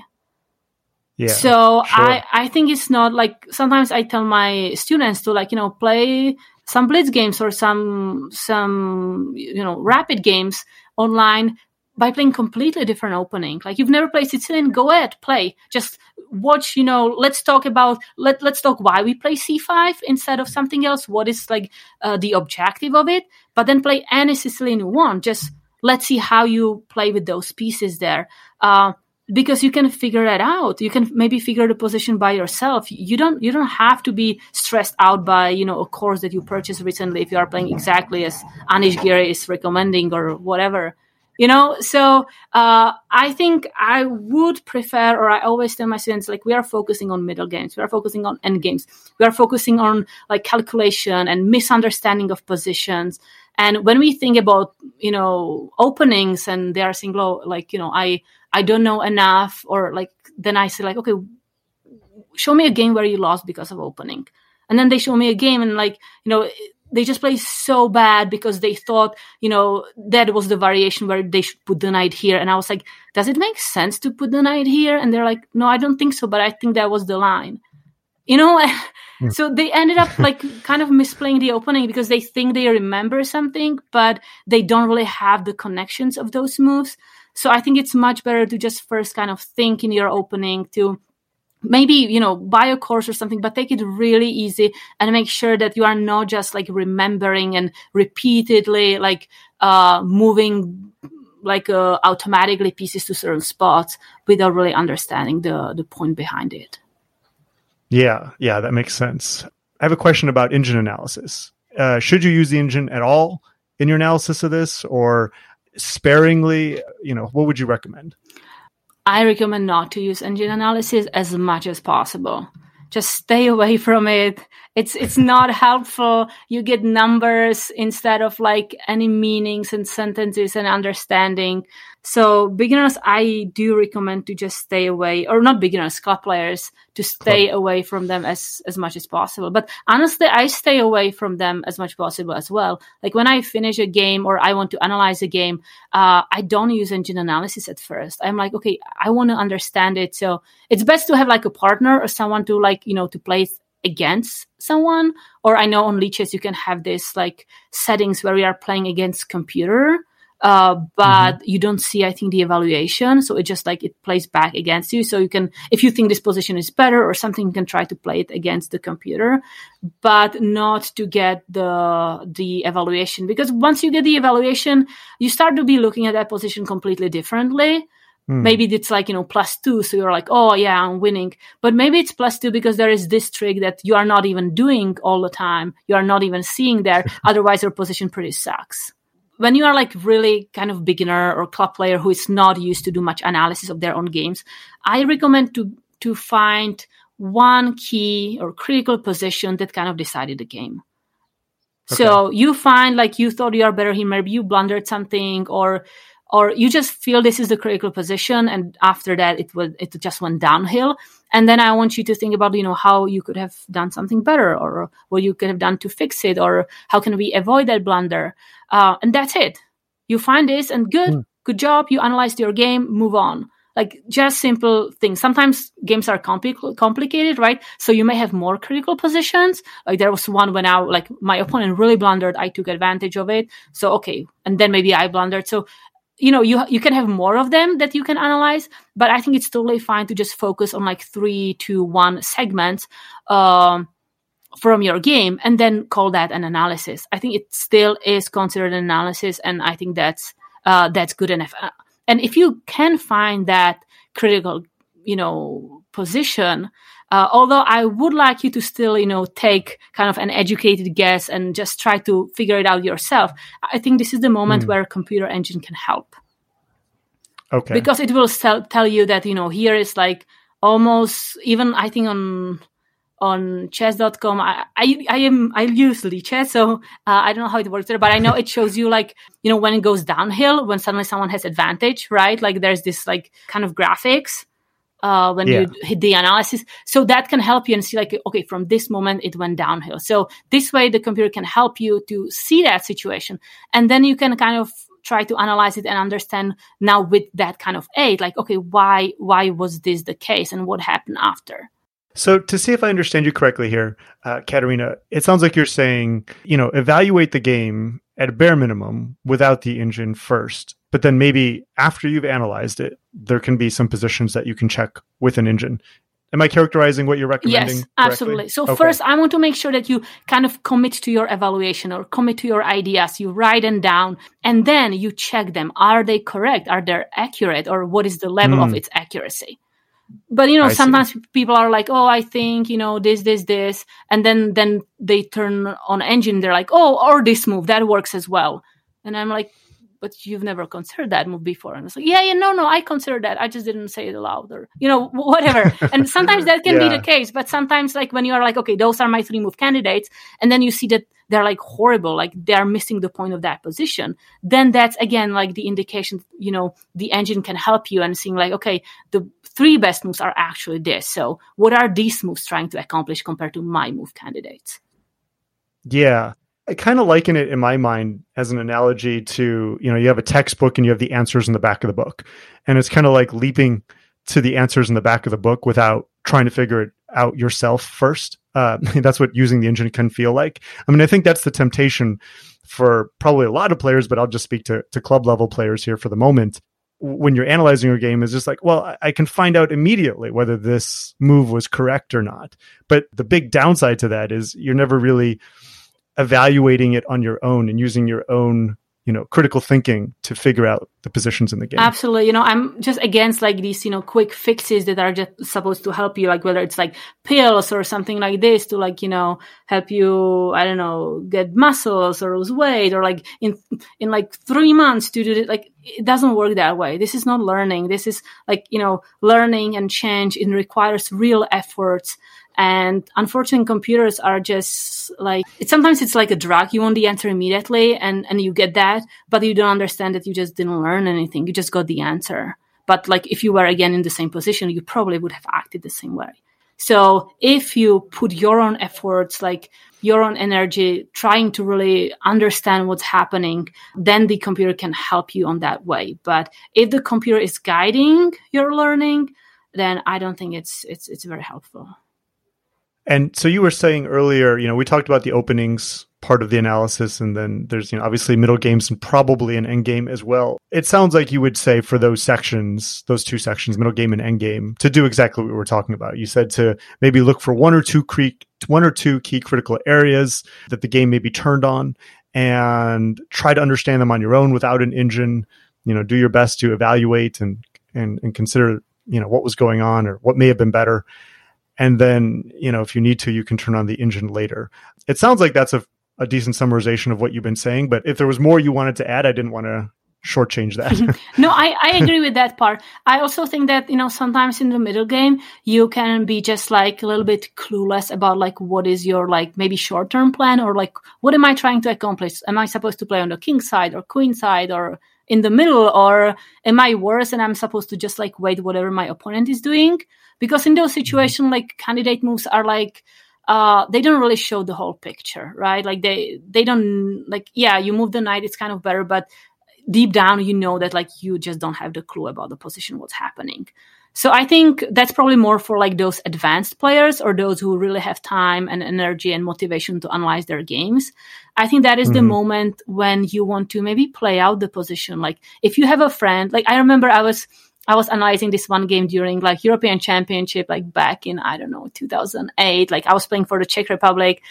Yeah, so sure. I, I think it's not like, sometimes I tell my students to like, you know, play some blitz games or some, some, you know, rapid games online by playing completely different opening. Like you've never played Sicilian, go ahead, play. Just watch, you know, let's talk about, let, let's talk why we play C five instead of something else. What is like uh, the objective of it? But then play any Sicilian you want. Just let's see how you play with those pieces there. Uh, Because you can figure that out. You can maybe figure the position by yourself. You don't you don't have to be stressed out by, you know, a course that you purchased recently if you are playing exactly as Anish Giri is recommending or whatever. You know, so uh, I think I would prefer, or I always tell my students, like we are focusing on middle games. We are focusing on end games. We are focusing on like calculation and misunderstanding of positions. And when we think about, you know, openings and they are saying, oh, like, you know, I, I don't know enough, or like, then I say like, okay, show me a game where you lost because of opening. And then they show me a game and like, you know, they just play so bad because they thought, you know, that was the variation where they should put the knight here. And I was like, does it make sense to put the knight here? And they're like, no, I don't think so, but I think that was the line. You know, mm. So they ended up like kind of misplaying the opening because they think they remember something, but they don't really have the connections of those moves. So I think it's much better to just first kind of think in your opening to maybe, you know, buy a course or something, but take it really easy and make sure that you are not just like remembering and repeatedly like uh, moving like uh, automatically pieces to certain spots without really understanding the the point behind it. Yeah, yeah, that makes sense. I have a question about engine analysis. Uh, should you use the engine at all in your analysis of this, or sparingly? You know, what would you recommend? I recommend not to use engine analysis as much as possible. Just stay away from it. It's it's not helpful. You get numbers instead of like any meanings and sentences and understanding. So beginners, I do recommend to just stay away, or not beginners, club players, to stay club. away from them as, as much as possible. But honestly, I stay away from them as much as possible as well. Like when I finish a game or I want to analyze a game, uh, I don't use engine analysis at first. I'm like, okay, I want to understand it. So it's best to have like a partner or someone to like, you know, to play against someone. Or I know on Lichess you can have this like settings where we are playing against computer. Uh, but mm-hmm. you don't see, I think, the evaluation. So it just like it plays back against you. So you can, if you think this position is better or something, you can try to play it against the computer, but not to get the, the evaluation. Because once you get the evaluation, you start to be looking at that position completely differently. Mm. Maybe it's like, you know, plus two. So you're like, oh yeah, I'm winning. But maybe it's plus two because there is this trick that you are not even doing all the time. You are not even seeing there. Otherwise your position pretty sucks. When you are like really kind of beginner or club player who is not used to do much analysis of their own games, I recommend to to find one key or critical position that kind of decided the game. Okay. So you find like you thought you are better here, maybe you blundered something, or or you just feel this is the critical position, and after that it was it just went downhill. And then I want you to think about, you know, how you could have done something better, or what you could have done to fix it, or how can we avoid that blunder? Uh, and that's it. You find this and good, mm. good job. You analyzed your game, move on. Like just simple things. Sometimes games are compli- complicated, right? So you may have more critical positions. Like there was one when I, like my opponent really blundered. I took advantage of it. So, okay. And then maybe I blundered. So, you know, you you can have more of them that you can analyze, but I think it's totally fine to just focus on like three to one segments um, from your game and then call that an analysis. I think it still is considered an analysis, and I think that's uh, that's good enough. And if you can find that critical, you know, position, uh, although I would like you to still, you know, take kind of an educated guess and just try to figure it out yourself, I think this is the moment mm. where a computer engine can help. Okay. Because it will tell, tell you that, you know, here is like almost, even I think on on chess dot com, I, I, I am, I use Lichess, so uh, I don't know how it works there, but I know it shows you like, you know, when it goes downhill, when suddenly someone has advantage, right? Like there's this like kind of graphics uh, when yeah. you hit the analysis. So that can help you and see like, okay, from this moment it went downhill. So this way the computer can help you to see that situation. And then you can kind of try to analyze it and understand now with that kind of aid, like, okay, why, why was this the case and what happened after? So to see if I understand you correctly here, uh, Katerina, it sounds like you're saying, you know, evaluate the game at a bare minimum without the engine first, but then maybe after you've analyzed it, there can be some positions that you can check with an engine. Am I characterizing what you're recommending? Yes, absolutely. So okay. First, I want to make sure that you kind of commit to your evaluation or commit to your ideas. You write them down and then you check them. Are they correct? Are they accurate? Or what is the level mm. of its accuracy? But, you know, I sometimes see. people are like, oh, I think, you know, this, this, this. And then, then they turn on engine. They're like, oh, or this move, that works as well. And I'm like, but you've never considered that move before. And it's like, yeah, yeah, no, no, I considered that. I just didn't say it aloud or, you know, whatever. And sometimes that can yeah. be the case. But sometimes like when you are like, okay, those are my three move candidates. And then you see that they're like horrible, like they're missing the point of that position. Then that's again, like the indication, you know, the engine can help you and seeing like, okay, the three best moves are actually this. So what are these moves trying to accomplish compared to my move candidates? Yeah. I kind of liken it in my mind as an analogy to, you know, you have a textbook and you have the answers in the back of the book. And it's kind of like leaping to the answers in the back of the book without trying to figure it out yourself first. Uh, that's what using the engine can feel like. I mean, I think that's the temptation for probably a lot of players, but I'll just speak to, to club level players here for the moment. When you're analyzing your game, is just like, well, I can find out immediately whether this move was correct or not. But the big downside to that is you're never really evaluating it on your own and using your own, you know, critical thinking to figure out the positions in the game. Absolutely. You know, I'm just against like these, you know, quick fixes that are just supposed to help you, like whether it's like pills or something like this to like, you know, help you, I don't know, get muscles or lose weight or like in, in like three months to do it. Like it doesn't work that way. This is not learning. This is like, you know, learning and change. It requires real efforts. And unfortunately, computers are just like, it, sometimes it's like a drug. You want the answer immediately and, and you get that, but you don't understand that you just didn't learn anything. You just got the answer. But like if you were again in the same position, you probably would have acted the same way. So if you put your own efforts, like your own energy, trying to really understand what's happening, then the computer can help you on that way. But if the computer is guiding your learning, then I don't think it's it's it's very helpful. And so you were saying earlier, you know, we talked about the openings part of the analysis, and then there's, you know, obviously middle games and probably an end game as well. It sounds like you would say for those sections, those two sections, middle game and end game, to do exactly what we were talking about. You said to maybe look for one or two cre- one or two key critical areas that the game may be turned on and try to understand them on your own without an engine. You know, do your best to evaluate and and, and consider, you know, what was going on or what may have been better. And then, you know, if you need to, you can turn on the engine later. It sounds like that's a, a decent summarization of what you've been saying. But if there was more you wanted to add, I didn't want to shortchange that. No, I, I agree with that part. I also think that, you know, sometimes in the middle game, you can be just like a little bit clueless about like what is your like maybe short-term plan, or like what am I trying to accomplish? Am I supposed to play on the king side or queen side or in the middle, or am I worse and I'm supposed to just like wait whatever my opponent is doing? Because in those situations, mm-hmm. like candidate moves are like, uh, they don't really show the whole picture, right? Like they, they don't like, yeah, you move the knight, it's kind of better, but deep down, you know that like you just don't have the clue about the position, what's happening. So I think that's probably more for like those advanced players or those who really have time and energy and motivation to analyze their games. I think that is mm-hmm. the moment when you want to maybe play out the position. Like if you have a friend, like I remember I was, I was analyzing this one game during like European Championship, like back in, I don't know, two thousand eight, like I was playing for the Czech Republic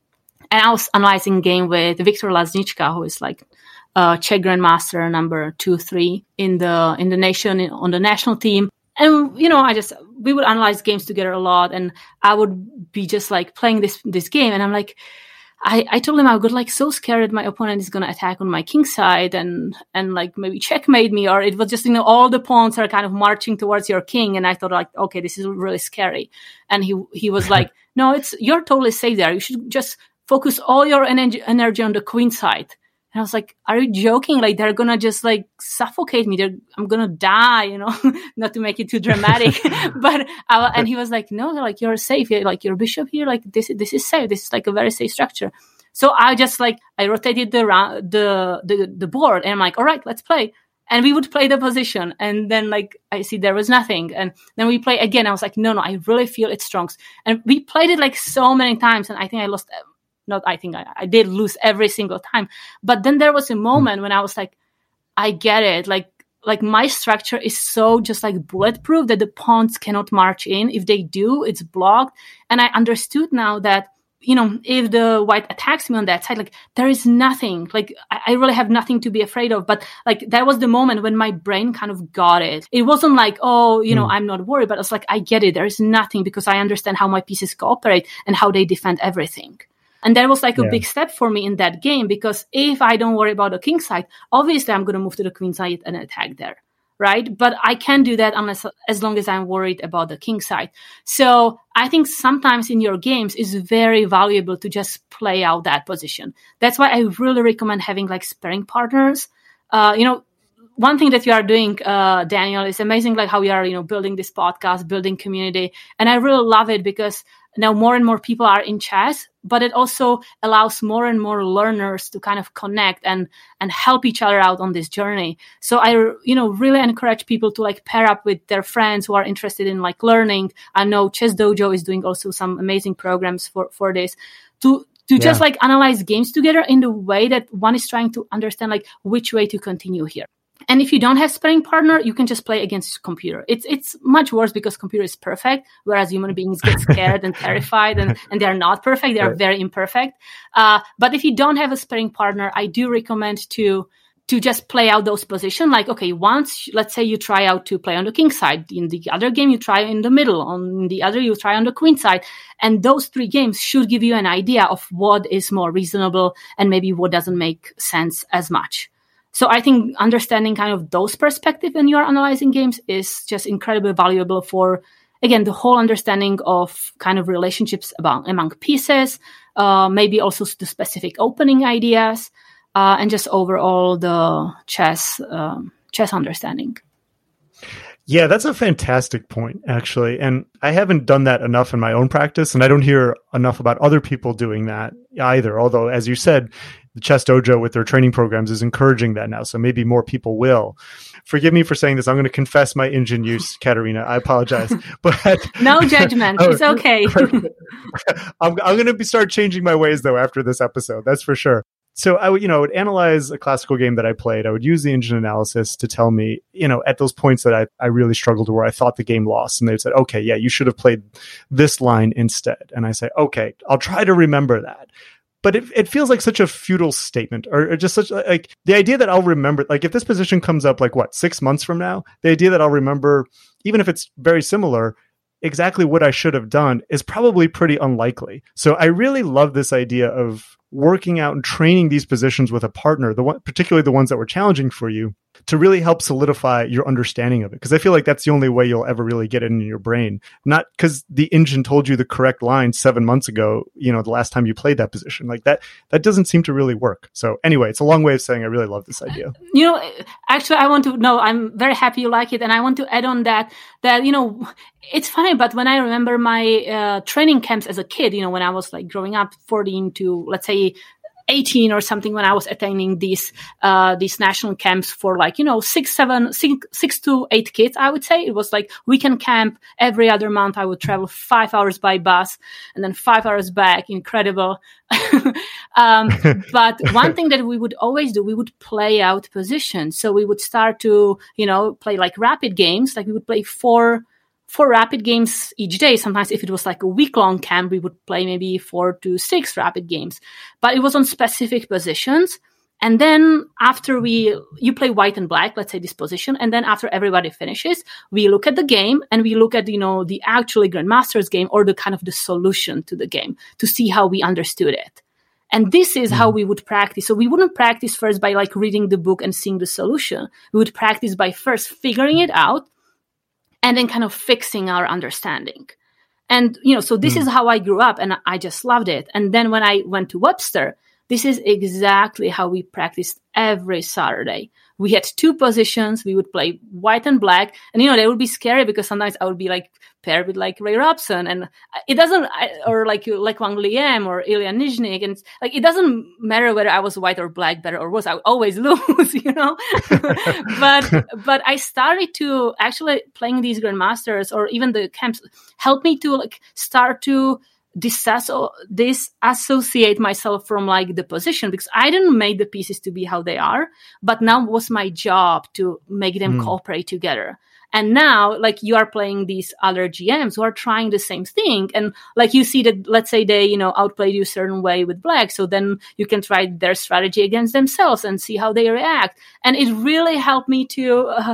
and I was analyzing a game with Viktor Laznička, who is like uh, Czech Grandmaster number two, three in the, in the nation, on the national team. And, you know, I just, we would analyze games together a lot, and I would be just like playing this, this game. And I'm like, I, I told him I got like so scared that my opponent is going to attack on my king side and, and like maybe checkmate me, or it was just, you know, all the pawns are kind of marching towards your king. And I thought like, okay, this is really scary. And he, he was like, no, it's, you're totally safe there. You should just focus all your energy, energy on the queen side. And I was like, are you joking? Like, they're going to just like suffocate me. They're, I'm going to die, you know, not to make it too dramatic. But, I, and he was like, no, like, you're safe. You're like, your bishop here, like, this, this is safe. This is like a very safe structure. So I just like, I rotated the, the, the, the board, and I'm like, all right, let's play. And we would play the position. And then like, I see there was nothing. And then we play again. I was like, no, no, I really feel it's strong. And we played it like so many times. And I think I lost Not, I think I, I did lose every single time. But then there was a moment when I was like, I get it. Like, like my structure is so just like bulletproof that the pawns cannot march in. If they do, it's blocked. And I understood now that, you know, if the white attacks me on that side, like there is nothing, like I, I really have nothing to be afraid of. But like that was the moment when my brain kind of got it. It wasn't like, oh, you know, mm. I'm not worried, but it's like, I get it. There is nothing, because I understand how my pieces cooperate and how they defend everything. And that was like a yeah. big step for me in that game, because if I don't worry about the king side, obviously I'm going to move to the queen side and attack there, right? But I can't do that unless, as long as I'm worried about the king side. So I think sometimes in your games it's very valuable to just play out that position. That's why I really recommend having like sparring partners. Uh, you know, one thing that you are doing, uh, Daniel, is amazing, like how you are, you know, building this podcast, building community. And I really love it, because now more and more people are in chess, but it also allows more and more learners to kind of connect and, and help each other out on this journey. So I, you know, really encourage people to like pair up with their friends who are interested in like learning. I know Chess Dojo is doing also some amazing programs for, for this, to, to yeah. just like analyze games together in the way that one is trying to understand like which way to continue here. And if you don't have sparring partner, you can just play against computer. It's it's much worse, because computer is perfect, whereas human beings get scared and terrified, and, and they're not perfect. They are right. very imperfect. Uh, but if you don't have a sparring partner, I do recommend to to just play out those positions. Like, okay, once, let's say you try out to play on the king side. In the other game, you try in the middle. On the other, you try on the queen side. And those three games should give you an idea of what is more reasonable and maybe what doesn't make sense as much. So I think understanding kind of those perspectives when you are analyzing games is just incredibly valuable for, again, the whole understanding of kind of relationships about, among pieces, uh, maybe also the specific opening ideas, uh, and just overall the chess, um, chess understanding. Yeah, that's a fantastic point, actually. And I haven't done that enough in my own practice, and I don't hear enough about other people doing that either. Although, as you said, the Chess Dojo with their training programs is encouraging that now. So maybe more people will. Forgive me for saying this. I'm going to confess my ingenuity, Katerina. I apologize. But no judgment. It's okay. I'm, I'm going to be start changing my ways, though, after this episode. That's for sure. So I would, you know, would analyze a classical game that I played. I would use the engine analysis to tell me, you know, at those points that I, I really struggled, where I thought the game lost. And they said, okay, yeah, you should have played this line instead. And I say, okay, I'll try to remember that. But it, it feels like such a futile statement, or, or just such like the idea that I'll remember, like if this position comes up like what, six months from now, the idea that I'll remember, even if it's very similar, exactly what I should have done is probably pretty unlikely. So I really love this idea of working out and training these positions with a partner, the one, particularly the ones that were challenging for you, to really help solidify your understanding of it. Because I feel like that's the only way you'll ever really get it in your brain. Not because the engine told you the correct line seven months ago, you know, the last time you played that position. Like that, that doesn't seem to really work. So anyway, it's a long way of saying I really love this idea. You know, actually, I want to know, I'm very happy you like it. And I want to add on that, that, you know, it's funny, but when I remember my uh, training camps as a kid, you know, when I was like growing up fourteen to, let's say, eighteen or something, when I was attending these uh these national camps for like, you know, six, seven, six, six to eight kids, I would say. It was like weekend camp every other month. I would travel five hours by bus and then five hours back. Incredible. um, but one thing that we would always do, we would play out positions. So we would start to, you know, play like rapid games. Like we would play four four rapid games each day. Sometimes if it was like a week-long camp, we would play maybe four to six rapid games. But it was on specific positions. And then after we, you play white and black, let's say this position. And then after everybody finishes, we look at the game and we look at, you know, the actually Grandmasters game or the kind of the solution to the game to see how we understood it. And this is how we would practice. So we wouldn't practice first by like reading the book and seeing the solution. We would practice by first figuring it out and then kind of fixing our understanding. And, you know, so this mm. is how I grew up and I just loved it. And then when I went to Webster, this is exactly how we practiced every Saturday. We had two positions. We would play white and black. And, you know, they would be scary because sometimes I would be like paired with like Ray Robson and it doesn't, or like, like Wang Liam or Ilya Nizhnik. And like, it doesn't matter whether I was white or black, better or worse. I would always lose, you know, but, but I started to actually playing these Grandmasters or even the camps helped me to like start to disasso- disassociate myself from like the position because I didn't make the pieces to be how they are, but now it was my job to make them mm. cooperate together. And now, like, you are playing these other G Ms who are trying the same thing. And, like, you see that, let's say they, you know, outplayed you a certain way with black. So then you can try their strategy against themselves and see how they react. And it really helped me to, uh,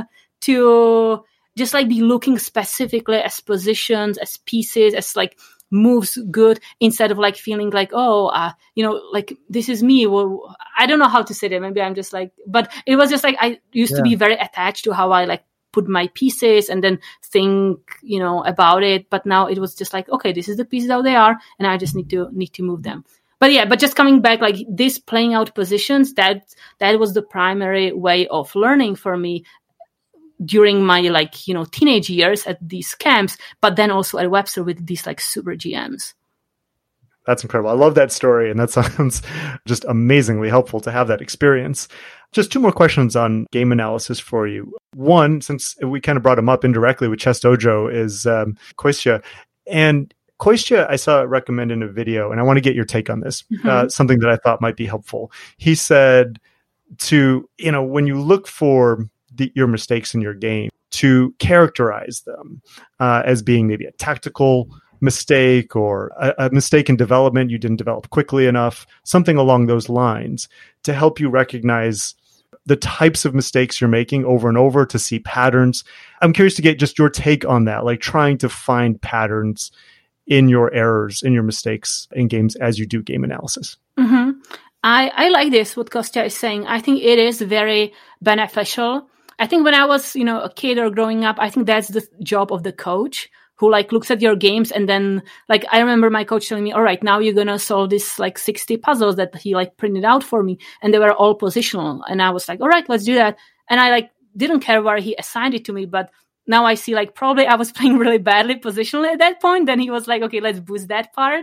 to just, like, be looking specifically as positions, as pieces, as, like, moves good instead of, like, feeling like, oh, uh, you know, like, this is me. Well, I don't know how to say that. Maybe I'm just, like, but it was just, like, I used yeah. to be very attached to how I, like, put my pieces and then think, you know, about it. But now it was just like, okay, this is the pieces how they are, and I just need to need to move them. But yeah, but just coming back, like this playing out positions, that that was the primary way of learning for me during my like, you know, teenage years at these camps, but then also at Webster with these like super G Ms. That's incredible. I love that story. And that sounds just amazingly helpful to have that experience. Just two more questions on game analysis for you. One, since we kind of brought him up indirectly with Chess Dojo, is um, Kostya. And Kostya, I saw it recommend in a video, and I want to get your take on this, mm-hmm. uh, something that I thought might be helpful. He said to, you know, when you look for the, your mistakes in your game, to characterize them uh, as being maybe a tactical mistake or a, a mistake in development, you didn't develop quickly enough, something along those lines, to help you recognize the types of mistakes you're making over and over, to see patterns. I'm curious to get just your take on that, like trying to find patterns in your errors, in your mistakes in games as you do game analysis. Mm-hmm. I, I like this, what Kostya is saying. I think it is very beneficial. I think when I was, you know, a kid or growing up, I think that's the job of the coach, who like looks at your games and then like, I remember my coach telling me, all right, now you're going to solve this like sixty puzzles that he like printed out for me. And they were all positional. And I was like, all right, let's do that. And I like didn't care where he assigned it to me, but now I see like probably I was playing really badly positionally at that point. Then he was like, okay, let's boost that part.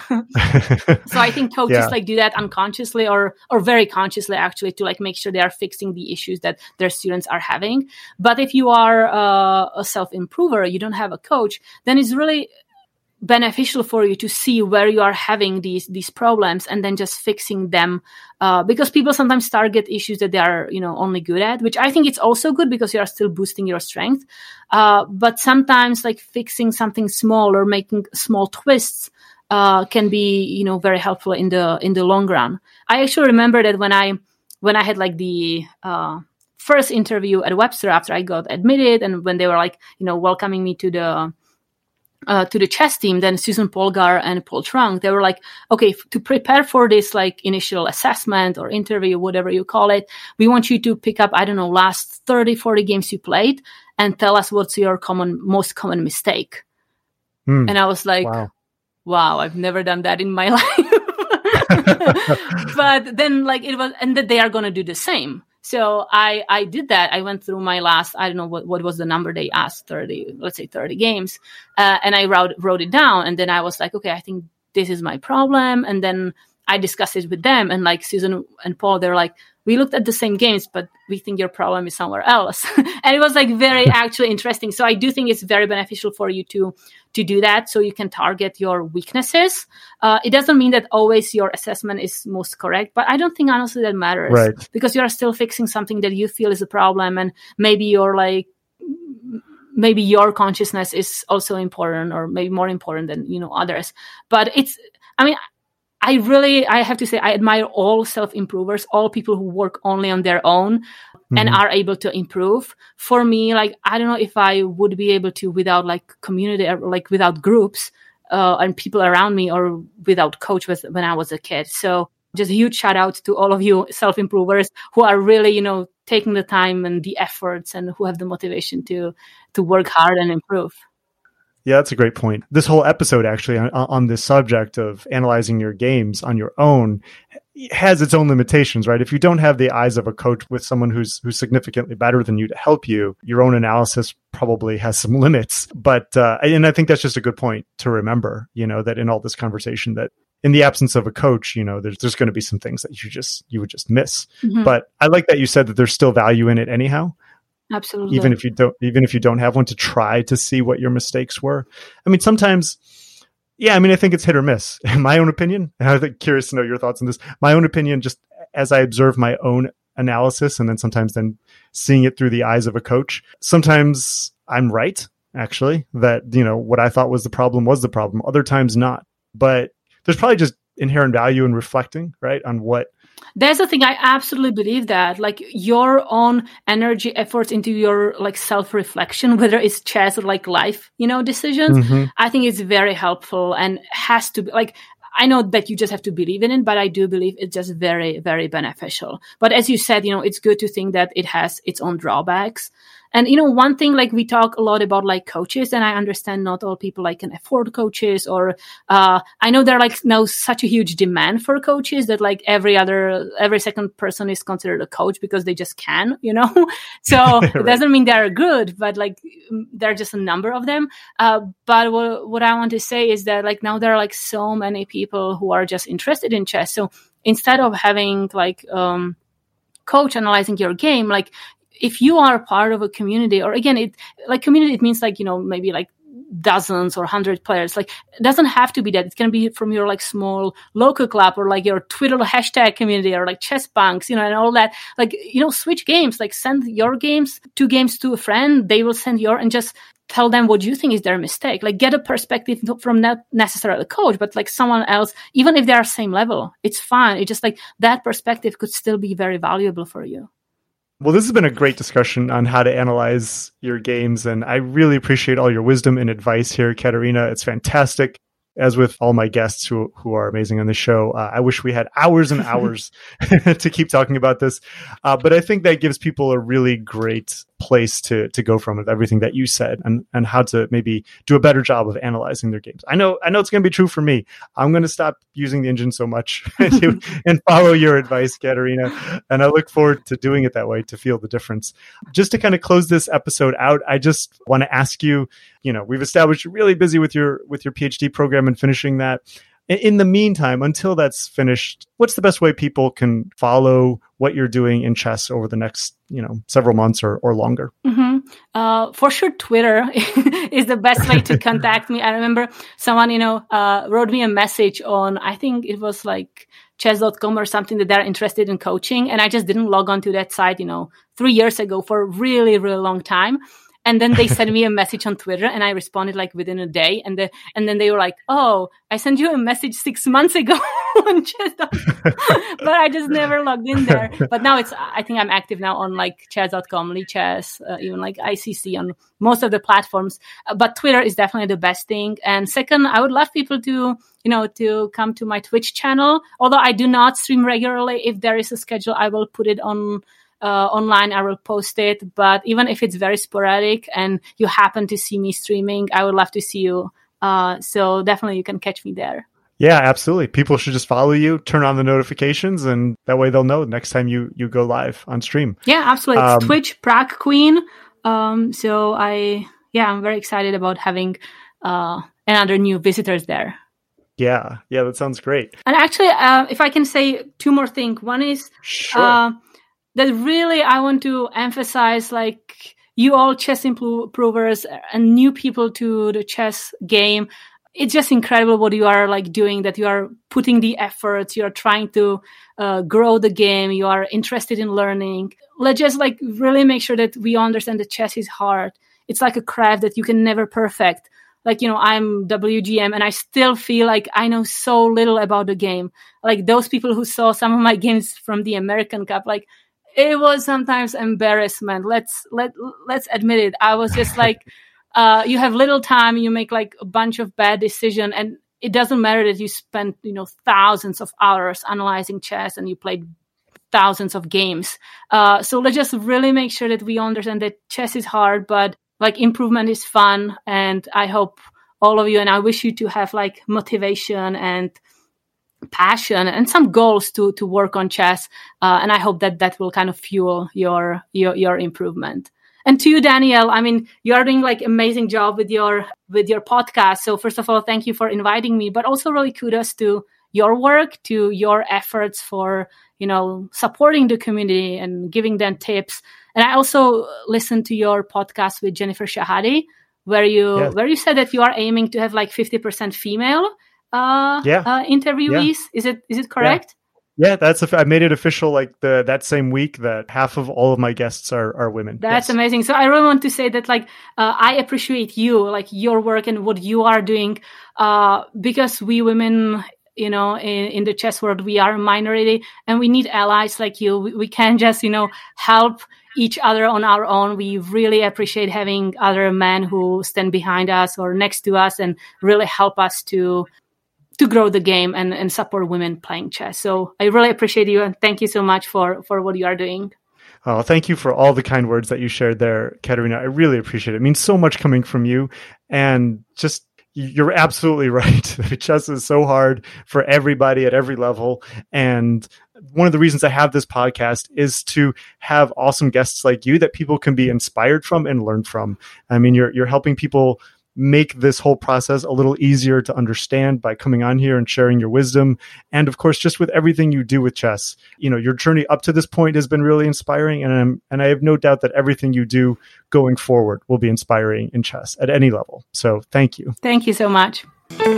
So I think coaches yeah. like do that unconsciously or, or very consciously actually to like make sure they are fixing the issues that their students are having. But if you are uh, a self-improver, you don't have a coach, then it's really beneficial for you to see where you are having these these problems and then just fixing them, uh, because people sometimes target issues that they are, you know, only good at, which I think it's also good because you are still boosting your strength. Uh, but sometimes like fixing something small or making small twists uh, can be, you know, very helpful in the in the long run. I actually remember that when I when I had like the uh, first interview at Webster after I got admitted, and when they were like, you know, welcoming me to the uh, to the chess team, then Susan Polgar and Paul Trunk, they were like, okay, f- to prepare for this like initial assessment or interview, whatever you call it, we want you to pick up, I don't know, last thirty, forty games you played and tell us what's your common, most common mistake. Mm. And I was like, wow. wow, I've never done that in my life. But then like it was, and that they are going to do the same. So I, I did that. I went through my last, I don't know what, what was the number they asked, thirty, let's say thirty games. Uh, and I wrote, wrote it down. And then I was like, okay, I think this is my problem. And then I discussed it with them. And like Susan and Paul, they're like, we looked at the same games, but we think your problem is somewhere else. And it was like very actually interesting. So I do think it's very beneficial for you to, to do that so you can target your weaknesses. Uh, it doesn't mean that always your assessment is most correct, but I don't think honestly that matters. Right. Because you are still fixing something that you feel is a problem. And maybe you're like, maybe your consciousness is also important or maybe more important than, you know, others. But it's, I mean, I really, I have to say, I admire all self-improvers, all people who work only on their own mm-hmm. and are able to improve. For me, like, I don't know if I would be able to without like community, or like without groups uh, and people around me or without coach with, when I was a kid. So just a huge shout out to all of you self-improvers who are really, you know, taking the time and the efforts and who have the motivation to, to work hard and improve. Yeah, that's a great point. This whole episode actually on, on this subject of analyzing your games on your own has its own limitations, right? If you don't have the eyes of a coach with someone who's who's significantly better than you to help you, your own analysis probably has some limits. But uh, and I think that's just a good point to remember, you know, that in all this conversation that in the absence of a coach, you know, there's there's going to be some things that you just you would just miss. Mm-hmm. But I like that you said that there's still value in it anyhow. Absolutely. Even if you don't, even if you don't have one, to try to see what your mistakes were. I mean, sometimes, yeah, I mean, I think it's hit or miss. In my own opinion, and I'm curious to know your thoughts on this. My own opinion, just as I observe my own analysis, and then sometimes then seeing it through the eyes of a coach. Sometimes I'm right, actually, that, you know, what I thought was the problem was the problem. Other times not. But there's probably just inherent value in reflecting, right, on what. That's the thing. I absolutely believe that, like, your own energy efforts into your like self-reflection, whether it's chess or like life, you know, decisions, mm-hmm. I think it's very helpful and has to be like, I know that you just have to believe in it, but I do believe it's just very, very beneficial. But as you said, you know, it's good to think that it has its own drawbacks. And, you know, one thing, like, we talk a lot about like coaches, and I understand not all people like can afford coaches, or uh, I know there are like now such a huge demand for coaches that like every other, every second person is considered a coach because they just can, you know, so right. It doesn't mean they're good, but like there are just a number of them. Uh, but what, what I want to say is that like now there are like so many people who are just interested in chess. So instead of having like um coach analyzing your game, like, if you are part of a community, or again, it like community, it means like, you know, maybe like dozens or hundred players. Like, it doesn't have to be that. It can be from your like small local club, or like your Twitter hashtag community, or like chess bunks, you know, and all that. Like, you know, switch games, like send your games, two games to a friend. They will send your, and just tell them what you think is their mistake. Like, get a perspective from not necessarily a coach, but like someone else, even if they are same level, it's fine. It's just like that perspective could still be very valuable for you. Well, this has been a great discussion on how to analyze your games, and I really appreciate all your wisdom and advice here, Katerina. It's fantastic. As with all my guests who who are amazing on the show, uh, I wish we had hours and hours to keep talking about this. Uh, but I think that gives people a really great place to to go from with everything that you said, and and how to maybe do a better job of analyzing their games. I know I know it's going to be true for me. I'm going to stop using the engine so much to, and follow your advice, Katerina. And I look forward to doing it that way to feel the difference. Just to kind of close this episode out, I just want to ask you, you know, we've established you're really busy with your with your PhD program and finishing that. In the meantime, until that's finished, what's the best way people can follow what you're doing in chess over the next, you know, several months or, or longer? Mm-hmm. Uh, for sure, Twitter is the best way to contact me. I remember someone, you know, uh, wrote me a message on, I think it was like chess dot com or something, that they're interested in coaching. And I just didn't log on to that site, you know, three years ago for a really, really long time. And then they sent me a message on Twitter, and I responded like within a day. And the, and then they were like, "Oh, I sent you a message six months ago." on chess dot com, but I just never logged in there. But now it's, I think I'm active now on like chess dot com, Lichess, uh, even like I C C on most of the platforms. Uh, but Twitter is definitely the best thing. And second, I would love people to, you know, to come to my Twitch channel. Although I do not stream regularly, if there is a schedule, I will put it on uh, online. I will post it. But even if it's very sporadic and you happen to see me streaming, I would love to see you. Uh, so definitely you can catch me there. Yeah, absolutely. People should just follow you, turn on the notifications, and that way they'll know next time you, you go live on stream. Yeah, absolutely. It's um, Twitch Prague Queen. Um, so I, yeah, I'm very excited about having uh, another new visitors there. Yeah, yeah, that sounds great. And actually, uh, if I can say two more things. One is sure. uh, that really I want to emphasize, like, you all chess improvers and new people to the chess game. It's just incredible what you are like doing, that you are putting the efforts, you are trying to uh, grow the game, you are interested in learning. Let's just like really make sure that we understand that chess is hard. It's like a craft that you can never perfect. Like, you know, I'm W G M and I still feel like I know so little about the game. Like those people who saw some of my games from the American Cup, like it was sometimes embarrassment. Let's, let, let's admit it. I was just like, Uh, you have little time, you make like a bunch of bad decisions, and it doesn't matter that you spent, you know, thousands of hours analyzing chess and you played thousands of games. Uh, so let's just really make sure that we understand that chess is hard, but like improvement is fun. And I hope all of you, and I wish you to have like motivation and passion and some goals to, to work on chess. Uh, and I hope that that will kind of fuel your, your, your improvement. And to you, Daniel, I mean, you are doing like amazing job with your with your podcast. So first of all, thank you for inviting me, but also really kudos to your work, to your efforts for, you know, supporting the community and giving them tips. And I also listened to your podcast with Jennifer Shahade, where you yes. where you said that you are aiming to have like fifty percent female uh, yeah. uh, interviewees. Yeah. Is it is it correct? Yeah. Yeah, that's a, I made it official like the that same week that half of all of my guests are, are women. That's yes. amazing. So I really want to say that like uh, I appreciate you, like your work and what you are doing, uh, because we women, you know, in, in the chess world, we are a minority and we need allies like you. We, we can't just, you know, help each other on our own. We really appreciate having other men who stand behind us or next to us and really help us to to grow the game and, and support women playing chess. So I really appreciate you and thank you so much for, for what you are doing. Oh, thank you for all the kind words that you shared there, Katerina. I really appreciate it. It means so much coming from you. And just, you're absolutely right. Chess is so hard for everybody at every level. And one of the reasons I have this podcast is to have awesome guests like you that people can be inspired from and learn from. I mean, you're you're helping people make this whole process a little easier to understand by coming on here and sharing your wisdom. And of course, just with everything you do with chess, you know, your journey up to this point has been really inspiring. And I'm, and I have no doubt that everything you do going forward will be inspiring in chess at any level. So thank you. Thank you so much.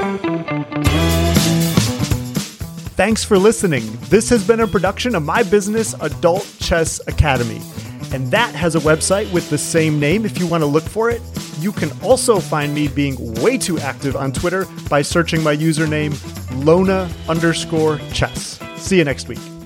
Thanks for listening. This has been a production of My Business Adult Chess Academy. And that has a website with the same name if you want to look for it. You can also find me being way too active on Twitter by searching my username, Lona underscore chess. See you next week.